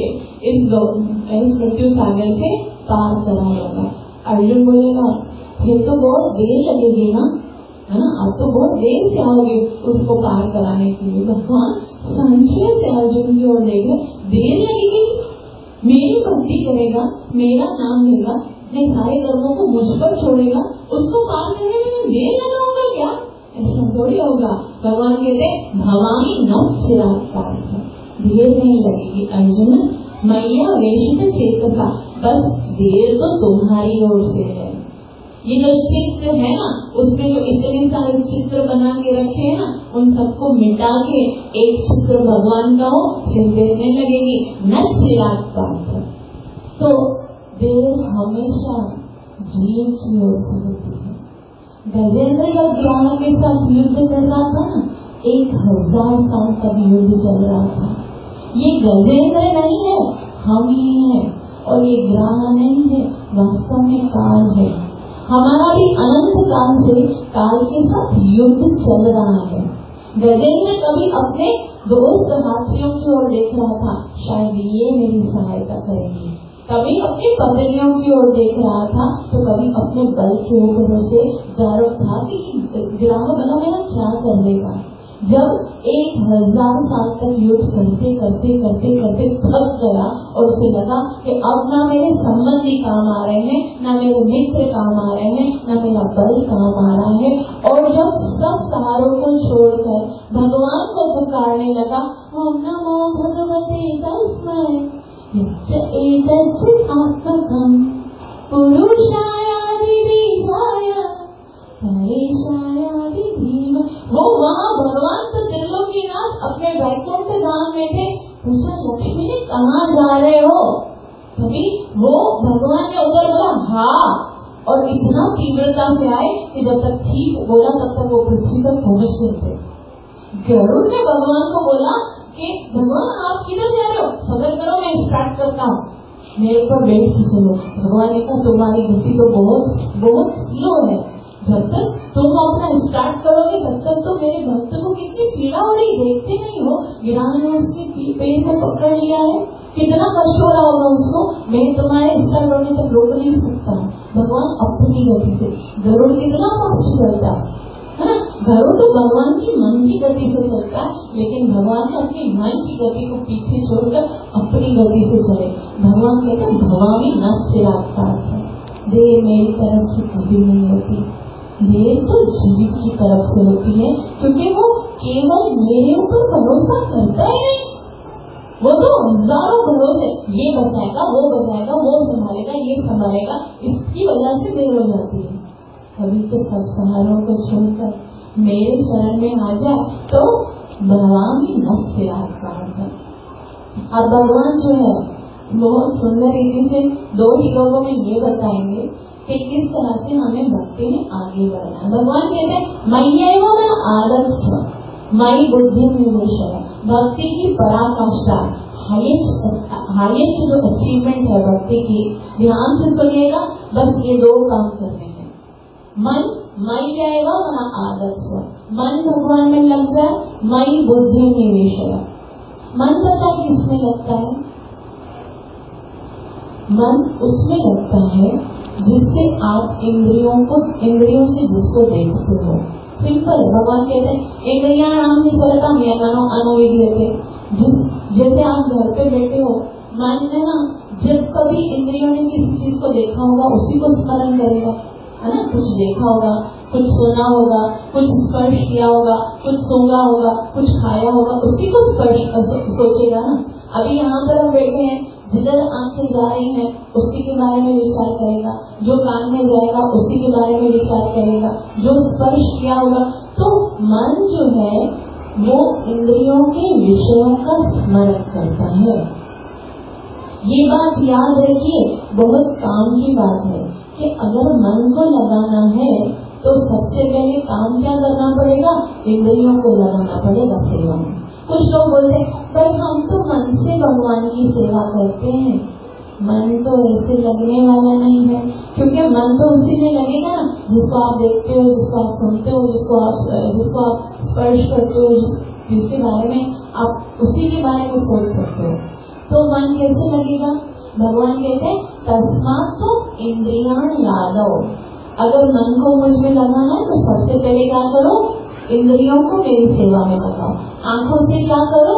इस मृत्यु सागर से पार कराऊंगा। अर्जुन बोलेगा फिर तो बहुत देर लगेगी ना, है ना, आप तो बहुत देर से आओगे उसको पार कराने के लिए। भगवान संशय से अर्जुन की ओर देख रहे, देर लगेगी, मेरी भक्ति करेगा, मेरा नाम लेगा, अपने सारे कर्मों को मुझ पर छोड़ेगा, उसको पार करने में देर लगाऊंगा क्या? ऐसा थोड़ी होगा। भगवान कहते भवानी न चिराग पार्थ, देर नहीं लगेगी अर्जुन, मैया वेशित चेतसा, बस देर तो तुम्हारी ओर से है। ये जो चित्र है ना, उसमें जो इतने सारे चित्र बना के रखे हैं ना, उन सबको मिटा के एक चित्र भगवान का हो, फिर देने लगेगी न चिराग पार्थ। तो देर हमेशा जीव की ओर से होती है। गजेंद्र जब ग्रह के साथ युद्ध कर रहा था ना, 1000 साल तक युद्ध चल रहा था। ये गजेंद्र नहीं है, हम ही है, और ये ग्रह नहीं है, वास्तव में काल है। हमारा भी अनंत काल से काल के साथ युद्ध चल रहा है। गजेंद्र कभी अपने दोस्त हाथियों की ओर देख रहा था, शायद ये मेरी सहायता करेंगे, कभी अपनी पत्नियों की ओर देख रहा था, तो कभी अपने बल के ऊपर उसे डर था कि ग्रह वाला मेरा क्या कर देगा। जब 1000 साल तक युद्ध करते करते करते करते थक गया और उसे लगा कि अब ना मेरे संबंधी काम आ रहे हैं, ना मेरे मित्र काम आ रहे हैं, ना मेरा बल काम आ रहा है, और जब सब सहारों को छोड़कर भगवान को पुकारने लगा, ओम नमो भगवते तस्मै आत्मकम पुरुषायादिबीजाय परेशायादिधीम। वो वहाँ भगवान तो त्रिलोकीनाथ अपने वैकुंठ धाम में थे। पूछा लक्ष्मी जी कहाँ जा रहे हो? तभी वो भगवान ने उधर बोला हाँ, और इतना तीव्रता से आए कि जब तक ठीक बोला तब तक वो पृथ्वी पर पहुँच गए थे। गरुड़ ने भगवान को बोला कि भगवान आप किधर जा रहे हो? सबर करो, मैं स्टार्ट करता हूँ, मेरे ऊपर बैठ के चलो। भगवान ने कहा तुम्हारी गति तो बहुत बहुत स्लो है, जब तक तुम अपना स्टार्ट करोगे तब तक तो मेरे भक्त को कितनी पीड़ा हो रही, देखते नहीं हो, गिरान ने उसके पैर में पकड़ लिया है, कितना कष्ट हो रहा होगा उसको, मैं तुम्हारे स्टार्ट होने तक रोक नहीं सकता। भगवान अपनी गति से, गरुड़ कितना फास्ट चलता है ना, गरुड़ तो भगवान की मन की गति से चलता है, लेकिन भगवान ने अपनी मन की गति को पीछे छोड़कर अपनी गति से चले। भगवान कहते हैं भवानी न चिराग पार्थ, देर मेरी तरफ से कभी नहीं होती, देर तो जीव की तरफ से होती है, क्योंकि वो केवल मेरे ऊपर भरोसा करता ही नहीं, वो तो हजारों भरोसे, ये बचाएगा, वो बचाएगा, वो संभालेगा, ये संभालेगा, इसकी वजह से देर हो जाती है। कभी तो सब सहारों को छोड़कर मेरे शरण में आ जाए तो भवानी न चिराग पार्थ। अब भगवान जो है बहुत सुंदर रीति से 2 श्लोकों में ये बताएंगे कि किस तरह से हमें भक्ति में आगे बढ़ना है। भगवान कहते हैं मय्यैव मन आदर्श मयि बुद्धि निवेशय, भक्ति की पराकाष्ठा, हाईएस्ट जो अचीवमेंट है भक्ति की, ध्यान से सुनिएगा, बस ये 2 काम करने हैं। मन मय्यैव मन आदर्श, मन भगवान में लग जाए, मयि बुद्धि निवेशय। मन पता है किसमें लगता है? मन उसमें लगता है जिससे आप इंद्रियों से जिसको देखते हो। सिंपल है, भगवान कहते हैं इंद्रियां नाम नहीं चलता मैं मानो अनुविधि। जैसे आप घर पे बैठे हो, मन में ना जब कभी इंद्रियों ने किसी चीज को देखा होगा उसी को स्मरण करेगा, है ना, कुछ देखा होगा, कुछ सुना होगा, कुछ स्पर्श किया होगा, कुछ सूंघा होगा, कुछ खाया होगा, उसी को स्पर्श सोचेगा ना। अभी यहाँ पर हम बैठे हैं, जिधर आंखें जा रही हैं उसी के बारे में विचार करेगा, जो कान में जाएगा उसी के बारे में विचार करेगा, जो स्पर्श किया होगा। तो मन जो है वो इंद्रियों के विषयों का स्मरण करता है। ये बात याद रखिए, बहुत काम की बात है कि अगर मन को लगाना है तो सबसे पहले काम क्या करना पड़ेगा, इंद्रियों को लगाना पड़ेगा सेवा में। कुछ लोग बोलते हैं भाई हम तो मन से भगवान की सेवा करते हैं। मन तो ऐसे लगने वाला नहीं है, क्योंकि मन तो उसी में लगेगा ना जिसको आप देखते हो, जिसको आप सुनते हो, जिसको आप स्पर्श करते हो, जिसके बारे में आप उसी के बारे में सोच सकते हो। तो मन कैसे लगेगा? भगवान कहते हैं तस्मात् तो इंद्रियाण लादौ। अगर मन को मुझ में लगाना है तो सबसे पहले क्या करो, इंद्रियों को मेरी सेवा में लगाओ। आंखों से क्या करो,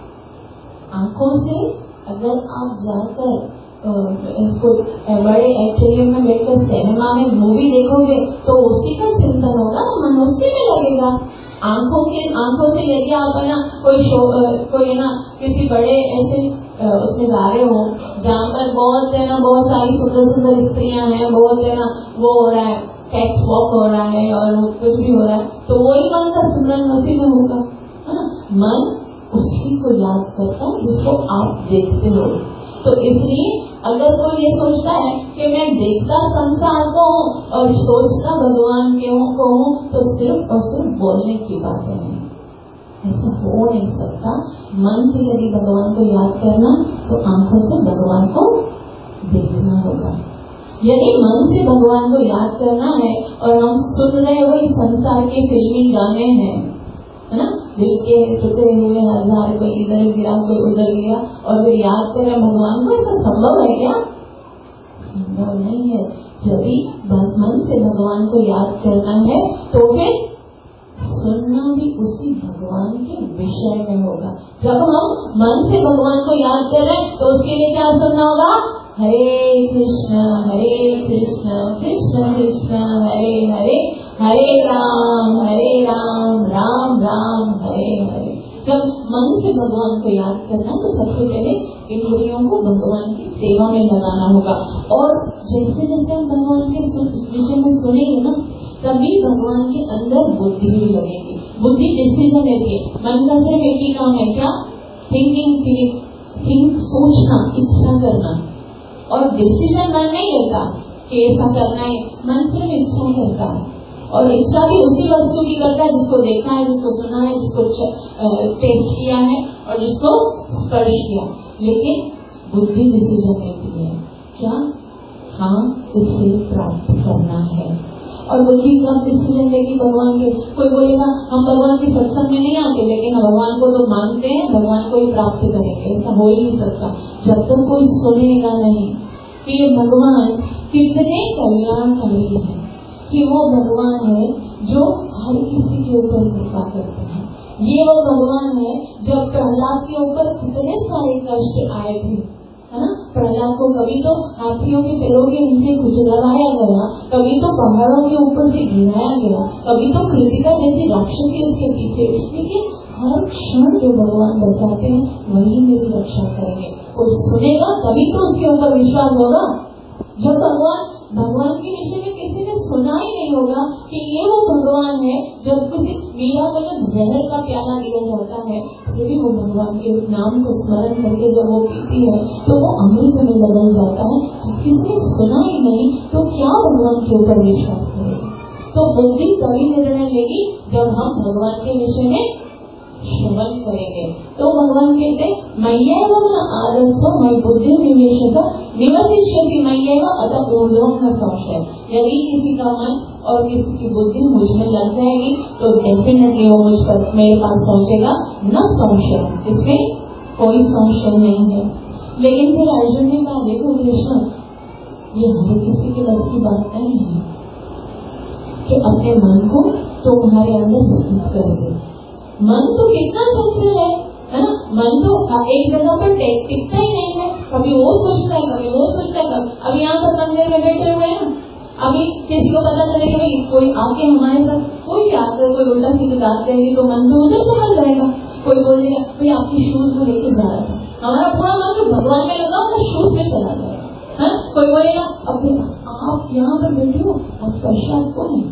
आंखों से अगर आप जाकर इसको बड़े एक्वेरियम में बैठकर सिनेमा में मूवी देखोगे तो उसी का चिंतन होगा, मन उसी में लगेगा। आंखों से यदि आप है ना कोई ना किसी बड़े ऐसे उसमें जा रहे हो जहाँ पर बहुत सारी सुंदर सुंदर स्त्रियां हैं, बहुत है ना वो हो रहा है, कैट वॉक हो रहा है और कुछ भी हो रहा है, तो वही मन का सिमरन उसी में होगा, है ना। मन उसी को याद करता है जिसको आप देखते हो। तो इसलिए अगर कोई ये सोचता है कि मैं देखता संसार को हूँ और सोचता भगवान को हूँ, तो सिर्फ और सिर्फ बोलने की बातें हैं, ऐसा हो नहीं सकता। मन से यदि भगवान को याद करना तो आंखों से भगवान को देखना होगा। यदि मन से भगवान को याद करना है और हम सुन रहे वही संसार के फिल्मी गाने हैं, है ना, दिल के टुकड़े हुए हजार, कोई इधर गिरा कोई उधर गिरा, और फिर याद करें भगवान को, ऐसा संभव है क्या? संभव नहीं है। जब भी मन से भगवान को याद करना है तो फिर सुनना भी उसी भगवान के विषय में होगा। जब हम मन से भगवान को याद कर रहे हैं तो उसके लिए क्या सुनना होगा, हरे कृष्ण कृष्ण कृष्ण हरे हरे, हरे राम राम राम हरे हरे। जब मन से भगवान को याद करना तो सबसे पहले इंद्रियों को भगवान की सेवा में लगाना होगा। और जैसे जैसे हम भगवान के विषय में सुनेंगे ना, तभी भगवान के अंदर बुद्धि भी लगेगी। बुद्धि डिसीजन लेती है। मन का सिर्फ एक ही काम है, क्या? थिंक, सोचना, इच्छा करना। और डिसीजन मन नहीं लेता कि ऐसा करना है, मन सिर्फ इच्छा करता है। और इच्छा भी उसी वस्तु की करता है जिसको देखा है, जिसको सुना है, जिसको टेस्ट किया है और जिसको स्पर्श किया। लेकिन बुद्धि डिसीजन लेती है, क्या? हाँ, इसे प्राप्त करना है। और बुद्धि कब डिसीजन लेगी? भगवान के। कोई बोलेगा हम भगवान के सत्संग में नहीं आते, लेकिन हम भगवान को तो मानते हैं, भगवान को ही प्राप्त करेंगे। ऐसा हो ही नहीं सकता जब तक कोई सुनेगा नहीं कि ये भगवान कितने कल्याणकारी है, कि वो भगवान है जो हर किसी के ऊपर कृपा करते हैं। ये वो भगवान है जब प्रहलाद के ऊपर कितने सारे कष्ट आए थे, है ना। प्रहलाद को कभी तो हाथियों के पैरों के नीचे कुचलवाया गया, कभी तो पहाड़ों के ऊपर से गिराया गया, कभी तो कृतिका जैसी राक्षसी उसके पीछे। लेकिन हर क्षण जो भगवान बचाते हैं वही मेरी रक्षा करेंगे। कोई सुनेगा तभी तो उसके ऊपर विश्वास होगा। जब भगवान के विषय में किसी ने सुना ही नहीं होगा कि ये वो भगवान है, जब किसी मीरा को जब जहर का प्याला दिया जाता है फिर भी वो भगवान के नाम को स्मरण करके जब वो पीती है तो वो अमृत में बदल जाता है। जब किसी ने सुना ही नहीं तो क्या भगवान के ऊपर विश्वास करेगा? तो बुद्धि तभी निर्णय लेगी जब हम भगवान के विषय में श्रवण करेंगे। तो भगवान कहते मय्यैव न आरत्सो मयि बुद्धि निवसिष्यति मय्यैव अतः ऊर्ध्वं न संशय। यदि किसी का मन और किसी की बुद्धि मुझ में लग जाएगी तो डेफिनेटली वो मुझ पर मेरे पास पहुंचेगा, न संशय, इसमें कोई संशय नहीं है। लेकिन फिर अर्जुन ने कहा देखो कृष्ण, ये हर किसी के बस की बात नहीं है कि अपने मन को तुम्हारे अंदर स्थित कर दे। मन तो कितना चंचल है ना। मन तो एक जगह पर टिकता ही नहीं है, कभी वो सोचता है, कभी वो सोचता है। अभी यहाँ पर मंदिर में बैठे हुए हैं, अभी किसी को पता चलेगा भाई कोई आके हमारे साथ कोई भी आता है, कोई उल्टा सीधी बात करेगी तो मन तो उधर चला जाएगा। कोई बोल देगा भाई आपकी शूज को लेके जा रहा था, हमारा पूरा मन जो भगवान में लगा वो शूज में चला जाएगा। है कोई बोलेगा अब आप यहाँ पर बैठे हो और प्रसाद कौन है?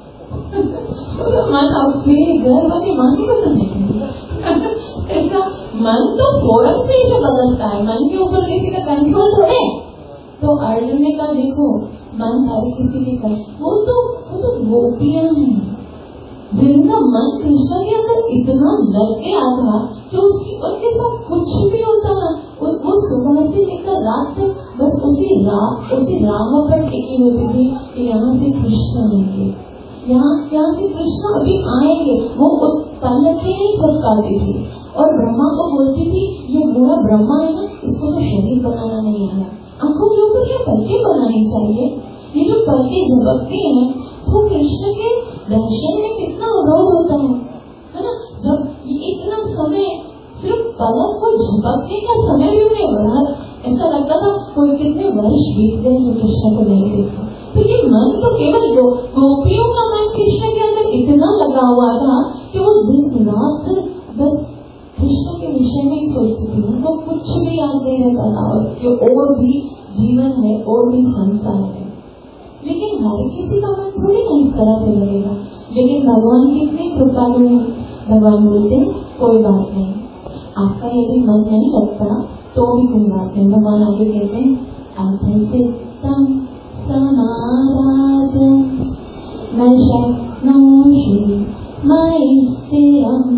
मन आपके घर वाले मन ही बदलने ऐसा मन तो फौरन से ही बदलता है, मन के ऊपर किसी का कंट्रोल थोड़े। तो अर्जुन ने कहा देखो मन हर किसी के कष्ट, वो तो गोपियां हैं जिनका मन कृष्ण के अंदर इतना लग गया था कि उसकी उनके साथ कुछ भी होता ना वो सुबह से लेकर रात तक बस उसी राम पर टिकी होती थी कि यहाँ से कृष्ण आएंगे, यहाँ से कृष्ण अभी आएंगे। वो पलकें नहीं झपकाती थी और ब्रह्मा को बोलती थी ये बूढ़ा ब्रह्मा है ना, इसको तो शरीर बनाना नहीं आया, आंखों के ऊपर क्या पलके बनानी चाहिए। ये जो पलके झपकती है तो कृष्ण के दर्शन में कितना अवरोध होता है ना। जब ये इतना समय सिर्फ पलक को झपकने का समय भी उन्हें बढ़ा, ऐसा लगता था कोई कितने वर्ष बीत गए जो कृष्ण को नहीं देखा। तो ये मन तो केवल गोपियों का मन कृष्ण के अंदर इतना लगा हुआ था कि वो दिन रात बस कृष्ण के विषय में ही सोचती थी, उनको कुछ भी याद नहीं रहता था और जो और भी जीवन है और भी संसार है। लेकिन हर किसी का मन थोड़ी ना इस तरह से लगेगा। लेकिन भगवान कितने कृपालु हैं, भगवान बोलते हैं कोई बात नहीं, आपका यदि मन नहीं लगता तो भी कोई बात नहीं। भगवान आगे कहते हैं अधचित्तम समाधातुं न शक्नोषि मयि स्थिरम्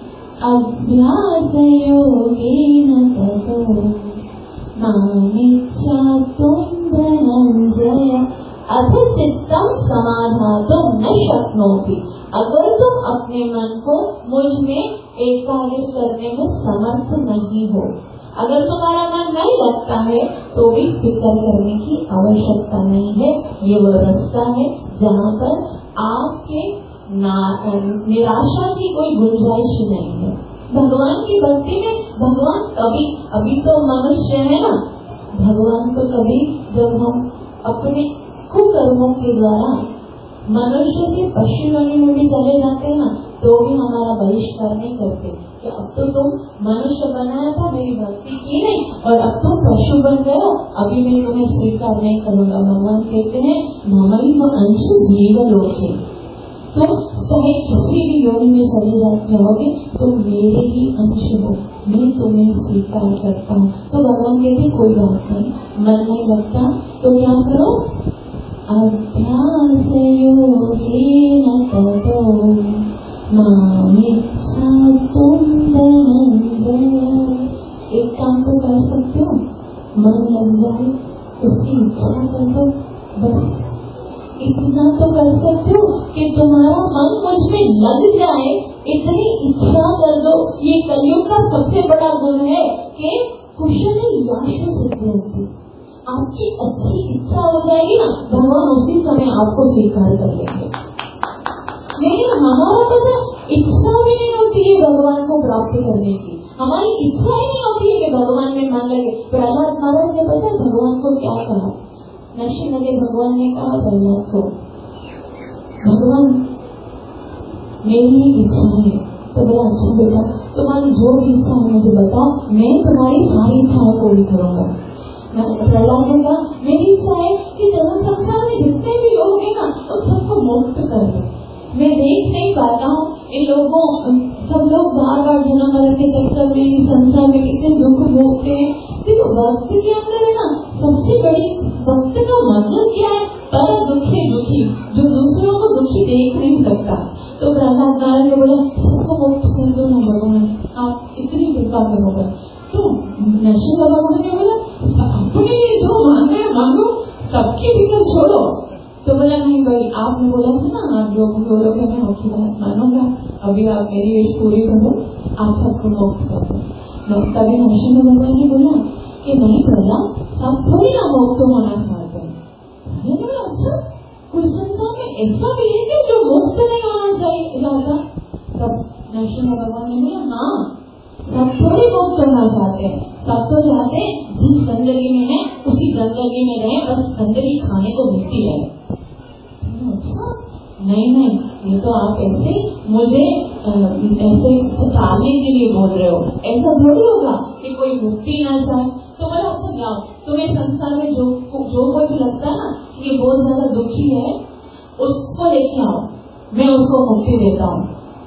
अभ्यासयोगेन ततो मामिच्छाप्तुं धनञ्जय। अधचित्तम समाधातुं न शक्नोति, अगर तुम अपने मन को मुझ में एकाग्र करने में समर्थ नहीं हो, अगर तुम्हारा मन नहीं लगता है तो भी फिक्र करने की आवश्यकता नहीं है। ये वो रास्ता है जहाँ पर आपके निराशा की कोई गुंजाइश नहीं है। भगवान की भक्ति में भगवान कभी, अभी तो मनुष्य है ना, भगवान तो कभी जब हम अपने कुकर्मों के द्वारा मनुष्य से पशु योनि में भी चले जाते हैं ना तो भी हमारा बहिष्कार नहीं करते कि अब तो तुम मनुष्य बनाया था, मेरी भक्ति की नहीं और अब तुम पशु बन गए हो, अभी मैं तुम्हें स्वीकार नहीं करूँगा। भगवान कहते हैं ममैव अंश जीवलोके, तुम चाहे किसी भी योनि में चले जाते होगे तुम मेरे ही अंश हो, मैं तुम्हें स्वीकार करता हूँ। तो भगवान कहते कोई बात नहीं, मन नहीं लगता तो क्या करो, अभ्यास योगेन ततो मामिच्छाप्तुं धनञ्जय। एक काम तो कर सकते हो, मन लग जाए उसकी इच्छा कर दो, बस इतना तो कर सकते हो कि तुम्हारा मन मुझ में लग जाए, इतनी इच्छा कर दो। ये कलयुग का सबसे बड़ा गुण है कि कुशल याशु सिद्धि, आपकी अच्छी इच्छा हो जाएगी ना, भगवान उसी समय आपको स्वीकार कर लेंगे। लेकिन हमारा पता इच्छा भी नहीं होती है भगवान को प्राप्त करने की, हमारी इच्छा ही नहीं होती है कि भगवान में मन लगे। प्रहलाद महाराज ने पता भगवान को क्या कहा, नशे लगे भगवान ने कहा प्रहलाद को, भगवान मेरी एक इच्छा है। तो बोला अच्छा बेटा तुम्हारी जो भी इच्छा है मुझे बताओ, मैं तुम्हारी सारी इच्छाएं पूरी करूंगा। प्रहलाद ने कहा मेरी इच्छा है कि जगत संसार में जितने भी लोग हैं ना उन सबको मुक्त कर दो। मैं देख नहीं पाता हूँ इन लोगों, सब लोग बार बार जन्म मरण के चक्कर में संसार में कितने दुख भोगते हैं। देखो भक्त के अंदर है ना सबसे बड़ी, भक्त का मतलब क्या है, पर दुखी दुखी, जो दूसरों को दुखी देख नहीं सकता। तो प्रहलाद महाराज ने बोला सबको मुक्त कर दो ना भगवान, आप इतनी कृपा करोगे। तो नरसिंह भगवान ने बोला अपने जो मांगे मांगो, सबकी फिक्र छोड़ो। तो बोला नहीं भाई आपने बोला था ना आप जो बोलोगे मैं आपकी बात मानूंगा, अभी आप मेरी विश पूरी करो, आप सबको मुक्त कर दो। तभी नरसिंह भगवान ने बोला कि नहीं प्रहलाद सब थोड़ी ना मुक्त होना चाहते हैं। अच्छा कुछ संसार में ऐसा भी है कि जो मुक्त नहीं होना चाहिए जाता। तब नरसिंह भगवान ने बोला हाँ सब थोड़ी मुक्त होना चाहते हैं, सब तो चाहते हैं जिस गंदगी में है उसी गंदगी में रहे, बस गंदगी खाने को मिलती है। अच्छा नहीं, ये तो आप ऐसे मुझे ऐसे टालने के लिए बोल रहे हो, ऐसा थोड़ी होगा कि कोई मुक्ति ना चाहे। तो बोला अच्छा जाओ, तुम्हें संसार में जो कोई भी लगता है ना कि ये बहुत ज्यादा दुखी है, उसको लेके आओ, मैं उसको मुक्ति देता हूँ।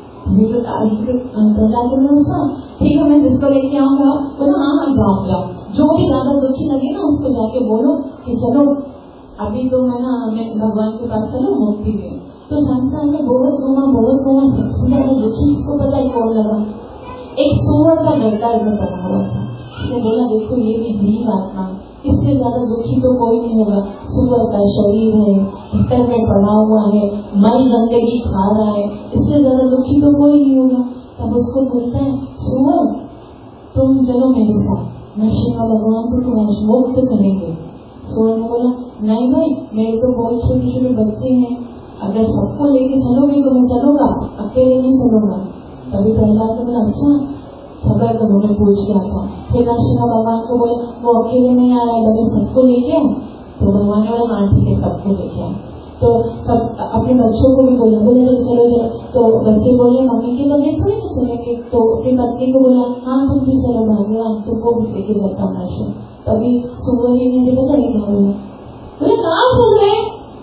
प्रहलाद ने पूछा ठीक है, मैं जिसको लेके आऊंगा। बोला हाँ जाओ, जो भी ज्यादा दुखी लगे ना उसको जाके बोलो कि चलो अभी तो मैं भगवान के पास चलो मुक्ति दे। तो संसार में बहुत घूमा, सबसे ज्यादा दुखी इसको पता है कौन लगा? एक सूअर का डंडा बना हुआ था। उसने बोला देखो ये भी जीव आत्मा, इससे ज्यादा दुखी तो कोई नहीं होगा। सूअर का शरीर है, भीतर में पड़ा हुआ है, मल गंदगी खा रहा है, इससे ज्यादा दुखी तो कोई नहीं होगा। तब उसको बोलता है सूअर तुम चलो मेरे साथ, नरसिंह भगवान तुमको मुक्त करेंगे। सूअर ने बोला नहीं भाई, मेरे तो बहुत छोटे छोटे बच्चे हैं, अगर सबको लेके चलोगे तो मैं चलूंगा, अकेले नहीं चलूंगा। तभी प्रहलाद ने बोला अच्छा खबर तो उन्होंने पूछ के आता। फिर नरसिंह भगवान को बोले वो अकेले नहीं आ रहा है, बल्कि सबको लेके आओ। तो भगवान ने बोला हाँ ठीक है, सबको लेके आओ। तो सब अपने बच्चों को भी बोले चलो। तो बच्चे बोले मम्मी के बगैर थोड़ी नहीं सुनेंगे। तो अपनी पत्नी को बोला हाँ तुम भी चलो भाग्यवान, तुमको भी लेके जाता हूँ नरसिंह। तभी सुबह ने पता नहीं क्या बोले कहाँ चल रहे?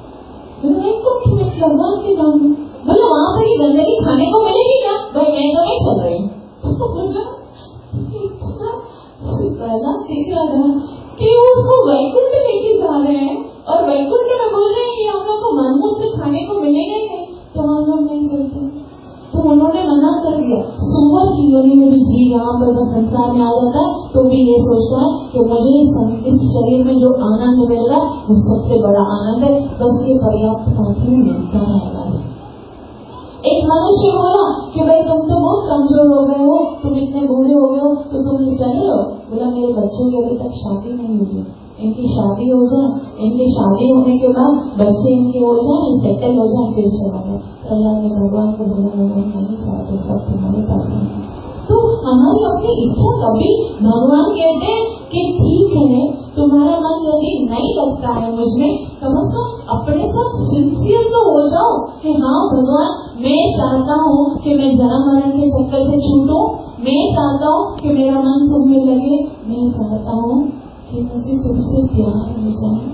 भगवान के गाँव में। बोले वहाँ पर गंदगी खाने को मिलेगी क्या? भाई मैं तो नहीं चल रही। प्रहलाद देख रहा था कि उसको वैकुंठ लेके जा रहे हैं और वैकुंठ में बोल रहे हैं कि हम लोग को मनमूत्र खाने को मिलेगा ही नहीं, तो हम लोग नहीं चलते। तो उन्होंने मना कर दिया। सुअर की योनि में भी जीव यहाँ पर संसार में आ जाता है तो भी ये सोचता है कि मुझे इस शरीर में जो आनंद मिल रहा है वो सबसे बड़ा आनंद है, बस ये पर्याप्त मात्रा में मिलता है। बस एक मनुष्य बोला कि भाई तुम तो बहुत कमजोर हो गए हो, तुम इतने बूढ़े हो गए हो, तो तुम ये चल लो। बोला मेरे बच्चों की अभी तक शादी नहीं हुई, इनकी शादी हो जाए, इनकी शादी होने के बाद बच्चे इनके हो जाए, सेटल हो जाए, फिर चला गया। प्रहलाद ने भगवान को बोला भगवान नहीं चाहते, सब तुम्हारे पास नहीं। तो हमारी अपनी इच्छा कभी भगवान कहते हैं कि ठीक है तुम्हारा मन यदि नहीं लगता है मुझमें, कम से कम अपने साथ सिंसियर तो हो जाओ कि हाँ भगवान मैं चाहता हूँ कि मैं जन्म मरण के चक्कर से छूटूं, मैं चाहता हूँ कि मेरा मन तुम में लगे, मैं चाहता हूँ कि मुझे तुमसे प्यार हो जाए।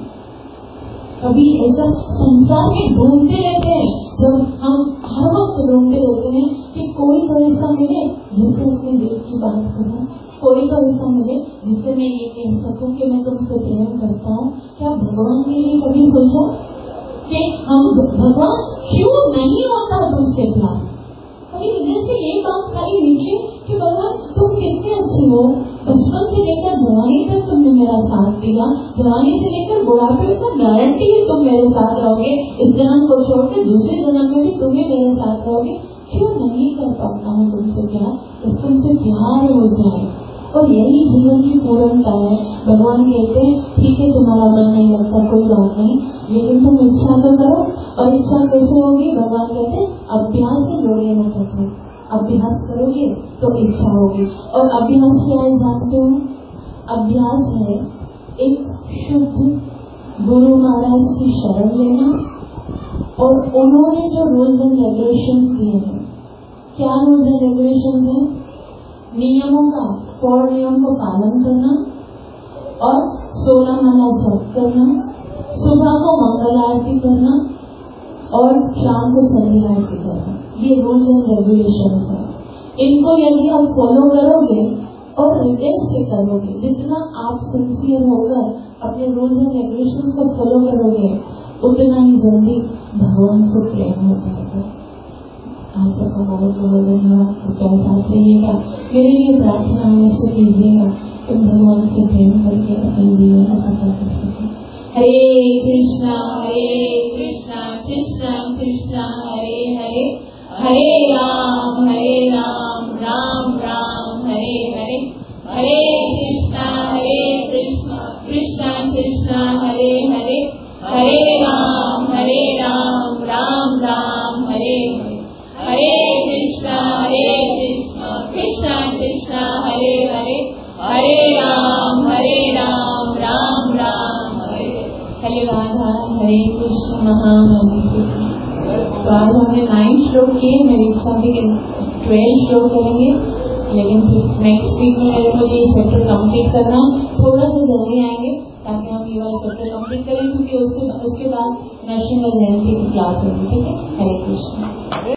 कभी ऐसा संसार में ढूंढते रहते हैं, जब हम हर वक्त ढूंढते रहते हैं कि कोई तो ऐसा मिले जिससे अपने दिल की बात करूं, कोई तो ऐसा मिले जिससे मैं ये कह सकूं कि मैं तुमसे प्रेम करता हूँ। क्या भगवान के लिए कभी सोचा कि हम भगवान क्यों नहीं होता तुमसे प्यार? कभी हृदय से ये बात खाली निकले कि भगवान तुम कितने अच्छे हो, बचपन से लेकर जवानी तक तुमने मेरा साथ दिया, जवानी से लेकर बुढ़ापे तक गारंटी है तुम मेरे साथ रहोगे, इस जन्म को छोड़कर दूसरे जन्म में भी तुम्हें मेरे साथ रहोगे। क्यों नहीं कर पाता हूँ तुमसे प्यार? बस तुमसे प्यार हो जाए, और यही जीवन की पूर्णता है। भगवान कहते हैं ठीक है तुम्हारा मन नहीं लगता कोई बात नहीं, लेकिन तुम इच्छा तो करो। और इच्छा कैसे होगी? भगवान कहते हैं अभ्यास से जोड़े न करते, अभ्यास करोगे तो इच्छा होगी। और अभ्यास क्या है जानते हो? अभ्यास है एक शुद्ध गुरु महाराज की शरण लेना, और उन्होंने जो रूल्स एंड रेगुलेशन दिए हैं। क्या रूल्स एंड रेगुलेशन है? नियमों का, 4 नियम को पालन करना, और 16 माला जप करना, सुबह को मंगल आरती करना और शाम को संध्या आरती करना। ये रूल्स एंड रेगुलेशन है। इनको यदि आप फॉलो करोगे और हृदय से करोगे, जितना आप सिंसियर होकर अपने रूल्स एंड रेगुलेशन को फॉलो करोगे, उतना ही जल्दी भगवान से प्रेम हो जाएगा। आप सबका बहुत बहुत धन्यवाद। सबका साथ रहिएगा, मेरे लिए प्रार्थना हमेशा कीजिएगा कि भगवान से प्रेम करके अपने जीवन को सफल कर सकें। हरे कृष्णा कृष्णा कृष्णा हरे हरे, हरे राम राम राम हरे हरे, हरे कृष्णा कृष्णा कृष्णा हरे हरे, हरे राम राम राम हरे हरे, हरे कृष्णा कृष्णा कृष्णा हरे हरे, हरे राम राम राम हरे हरे। हरे राधा हरे कृष्ण महामंत्र। तो आज हमने 9 श्लोक किए, मेरी इच्छा थी कि 12 श्लोक करेंगे, लेकिन फिर नेक्स्ट वीक में मेरे को ये चैप्टर कंप्लीट करना है। थोड़ा सा जल्दी आएंगे ताकि हम ये वाला चैप्टर कंप्लीट करें, क्योंकि उसके बाद नरसिंह जयंती की क्लास होगी। ठीक है, हरे कृष्ण।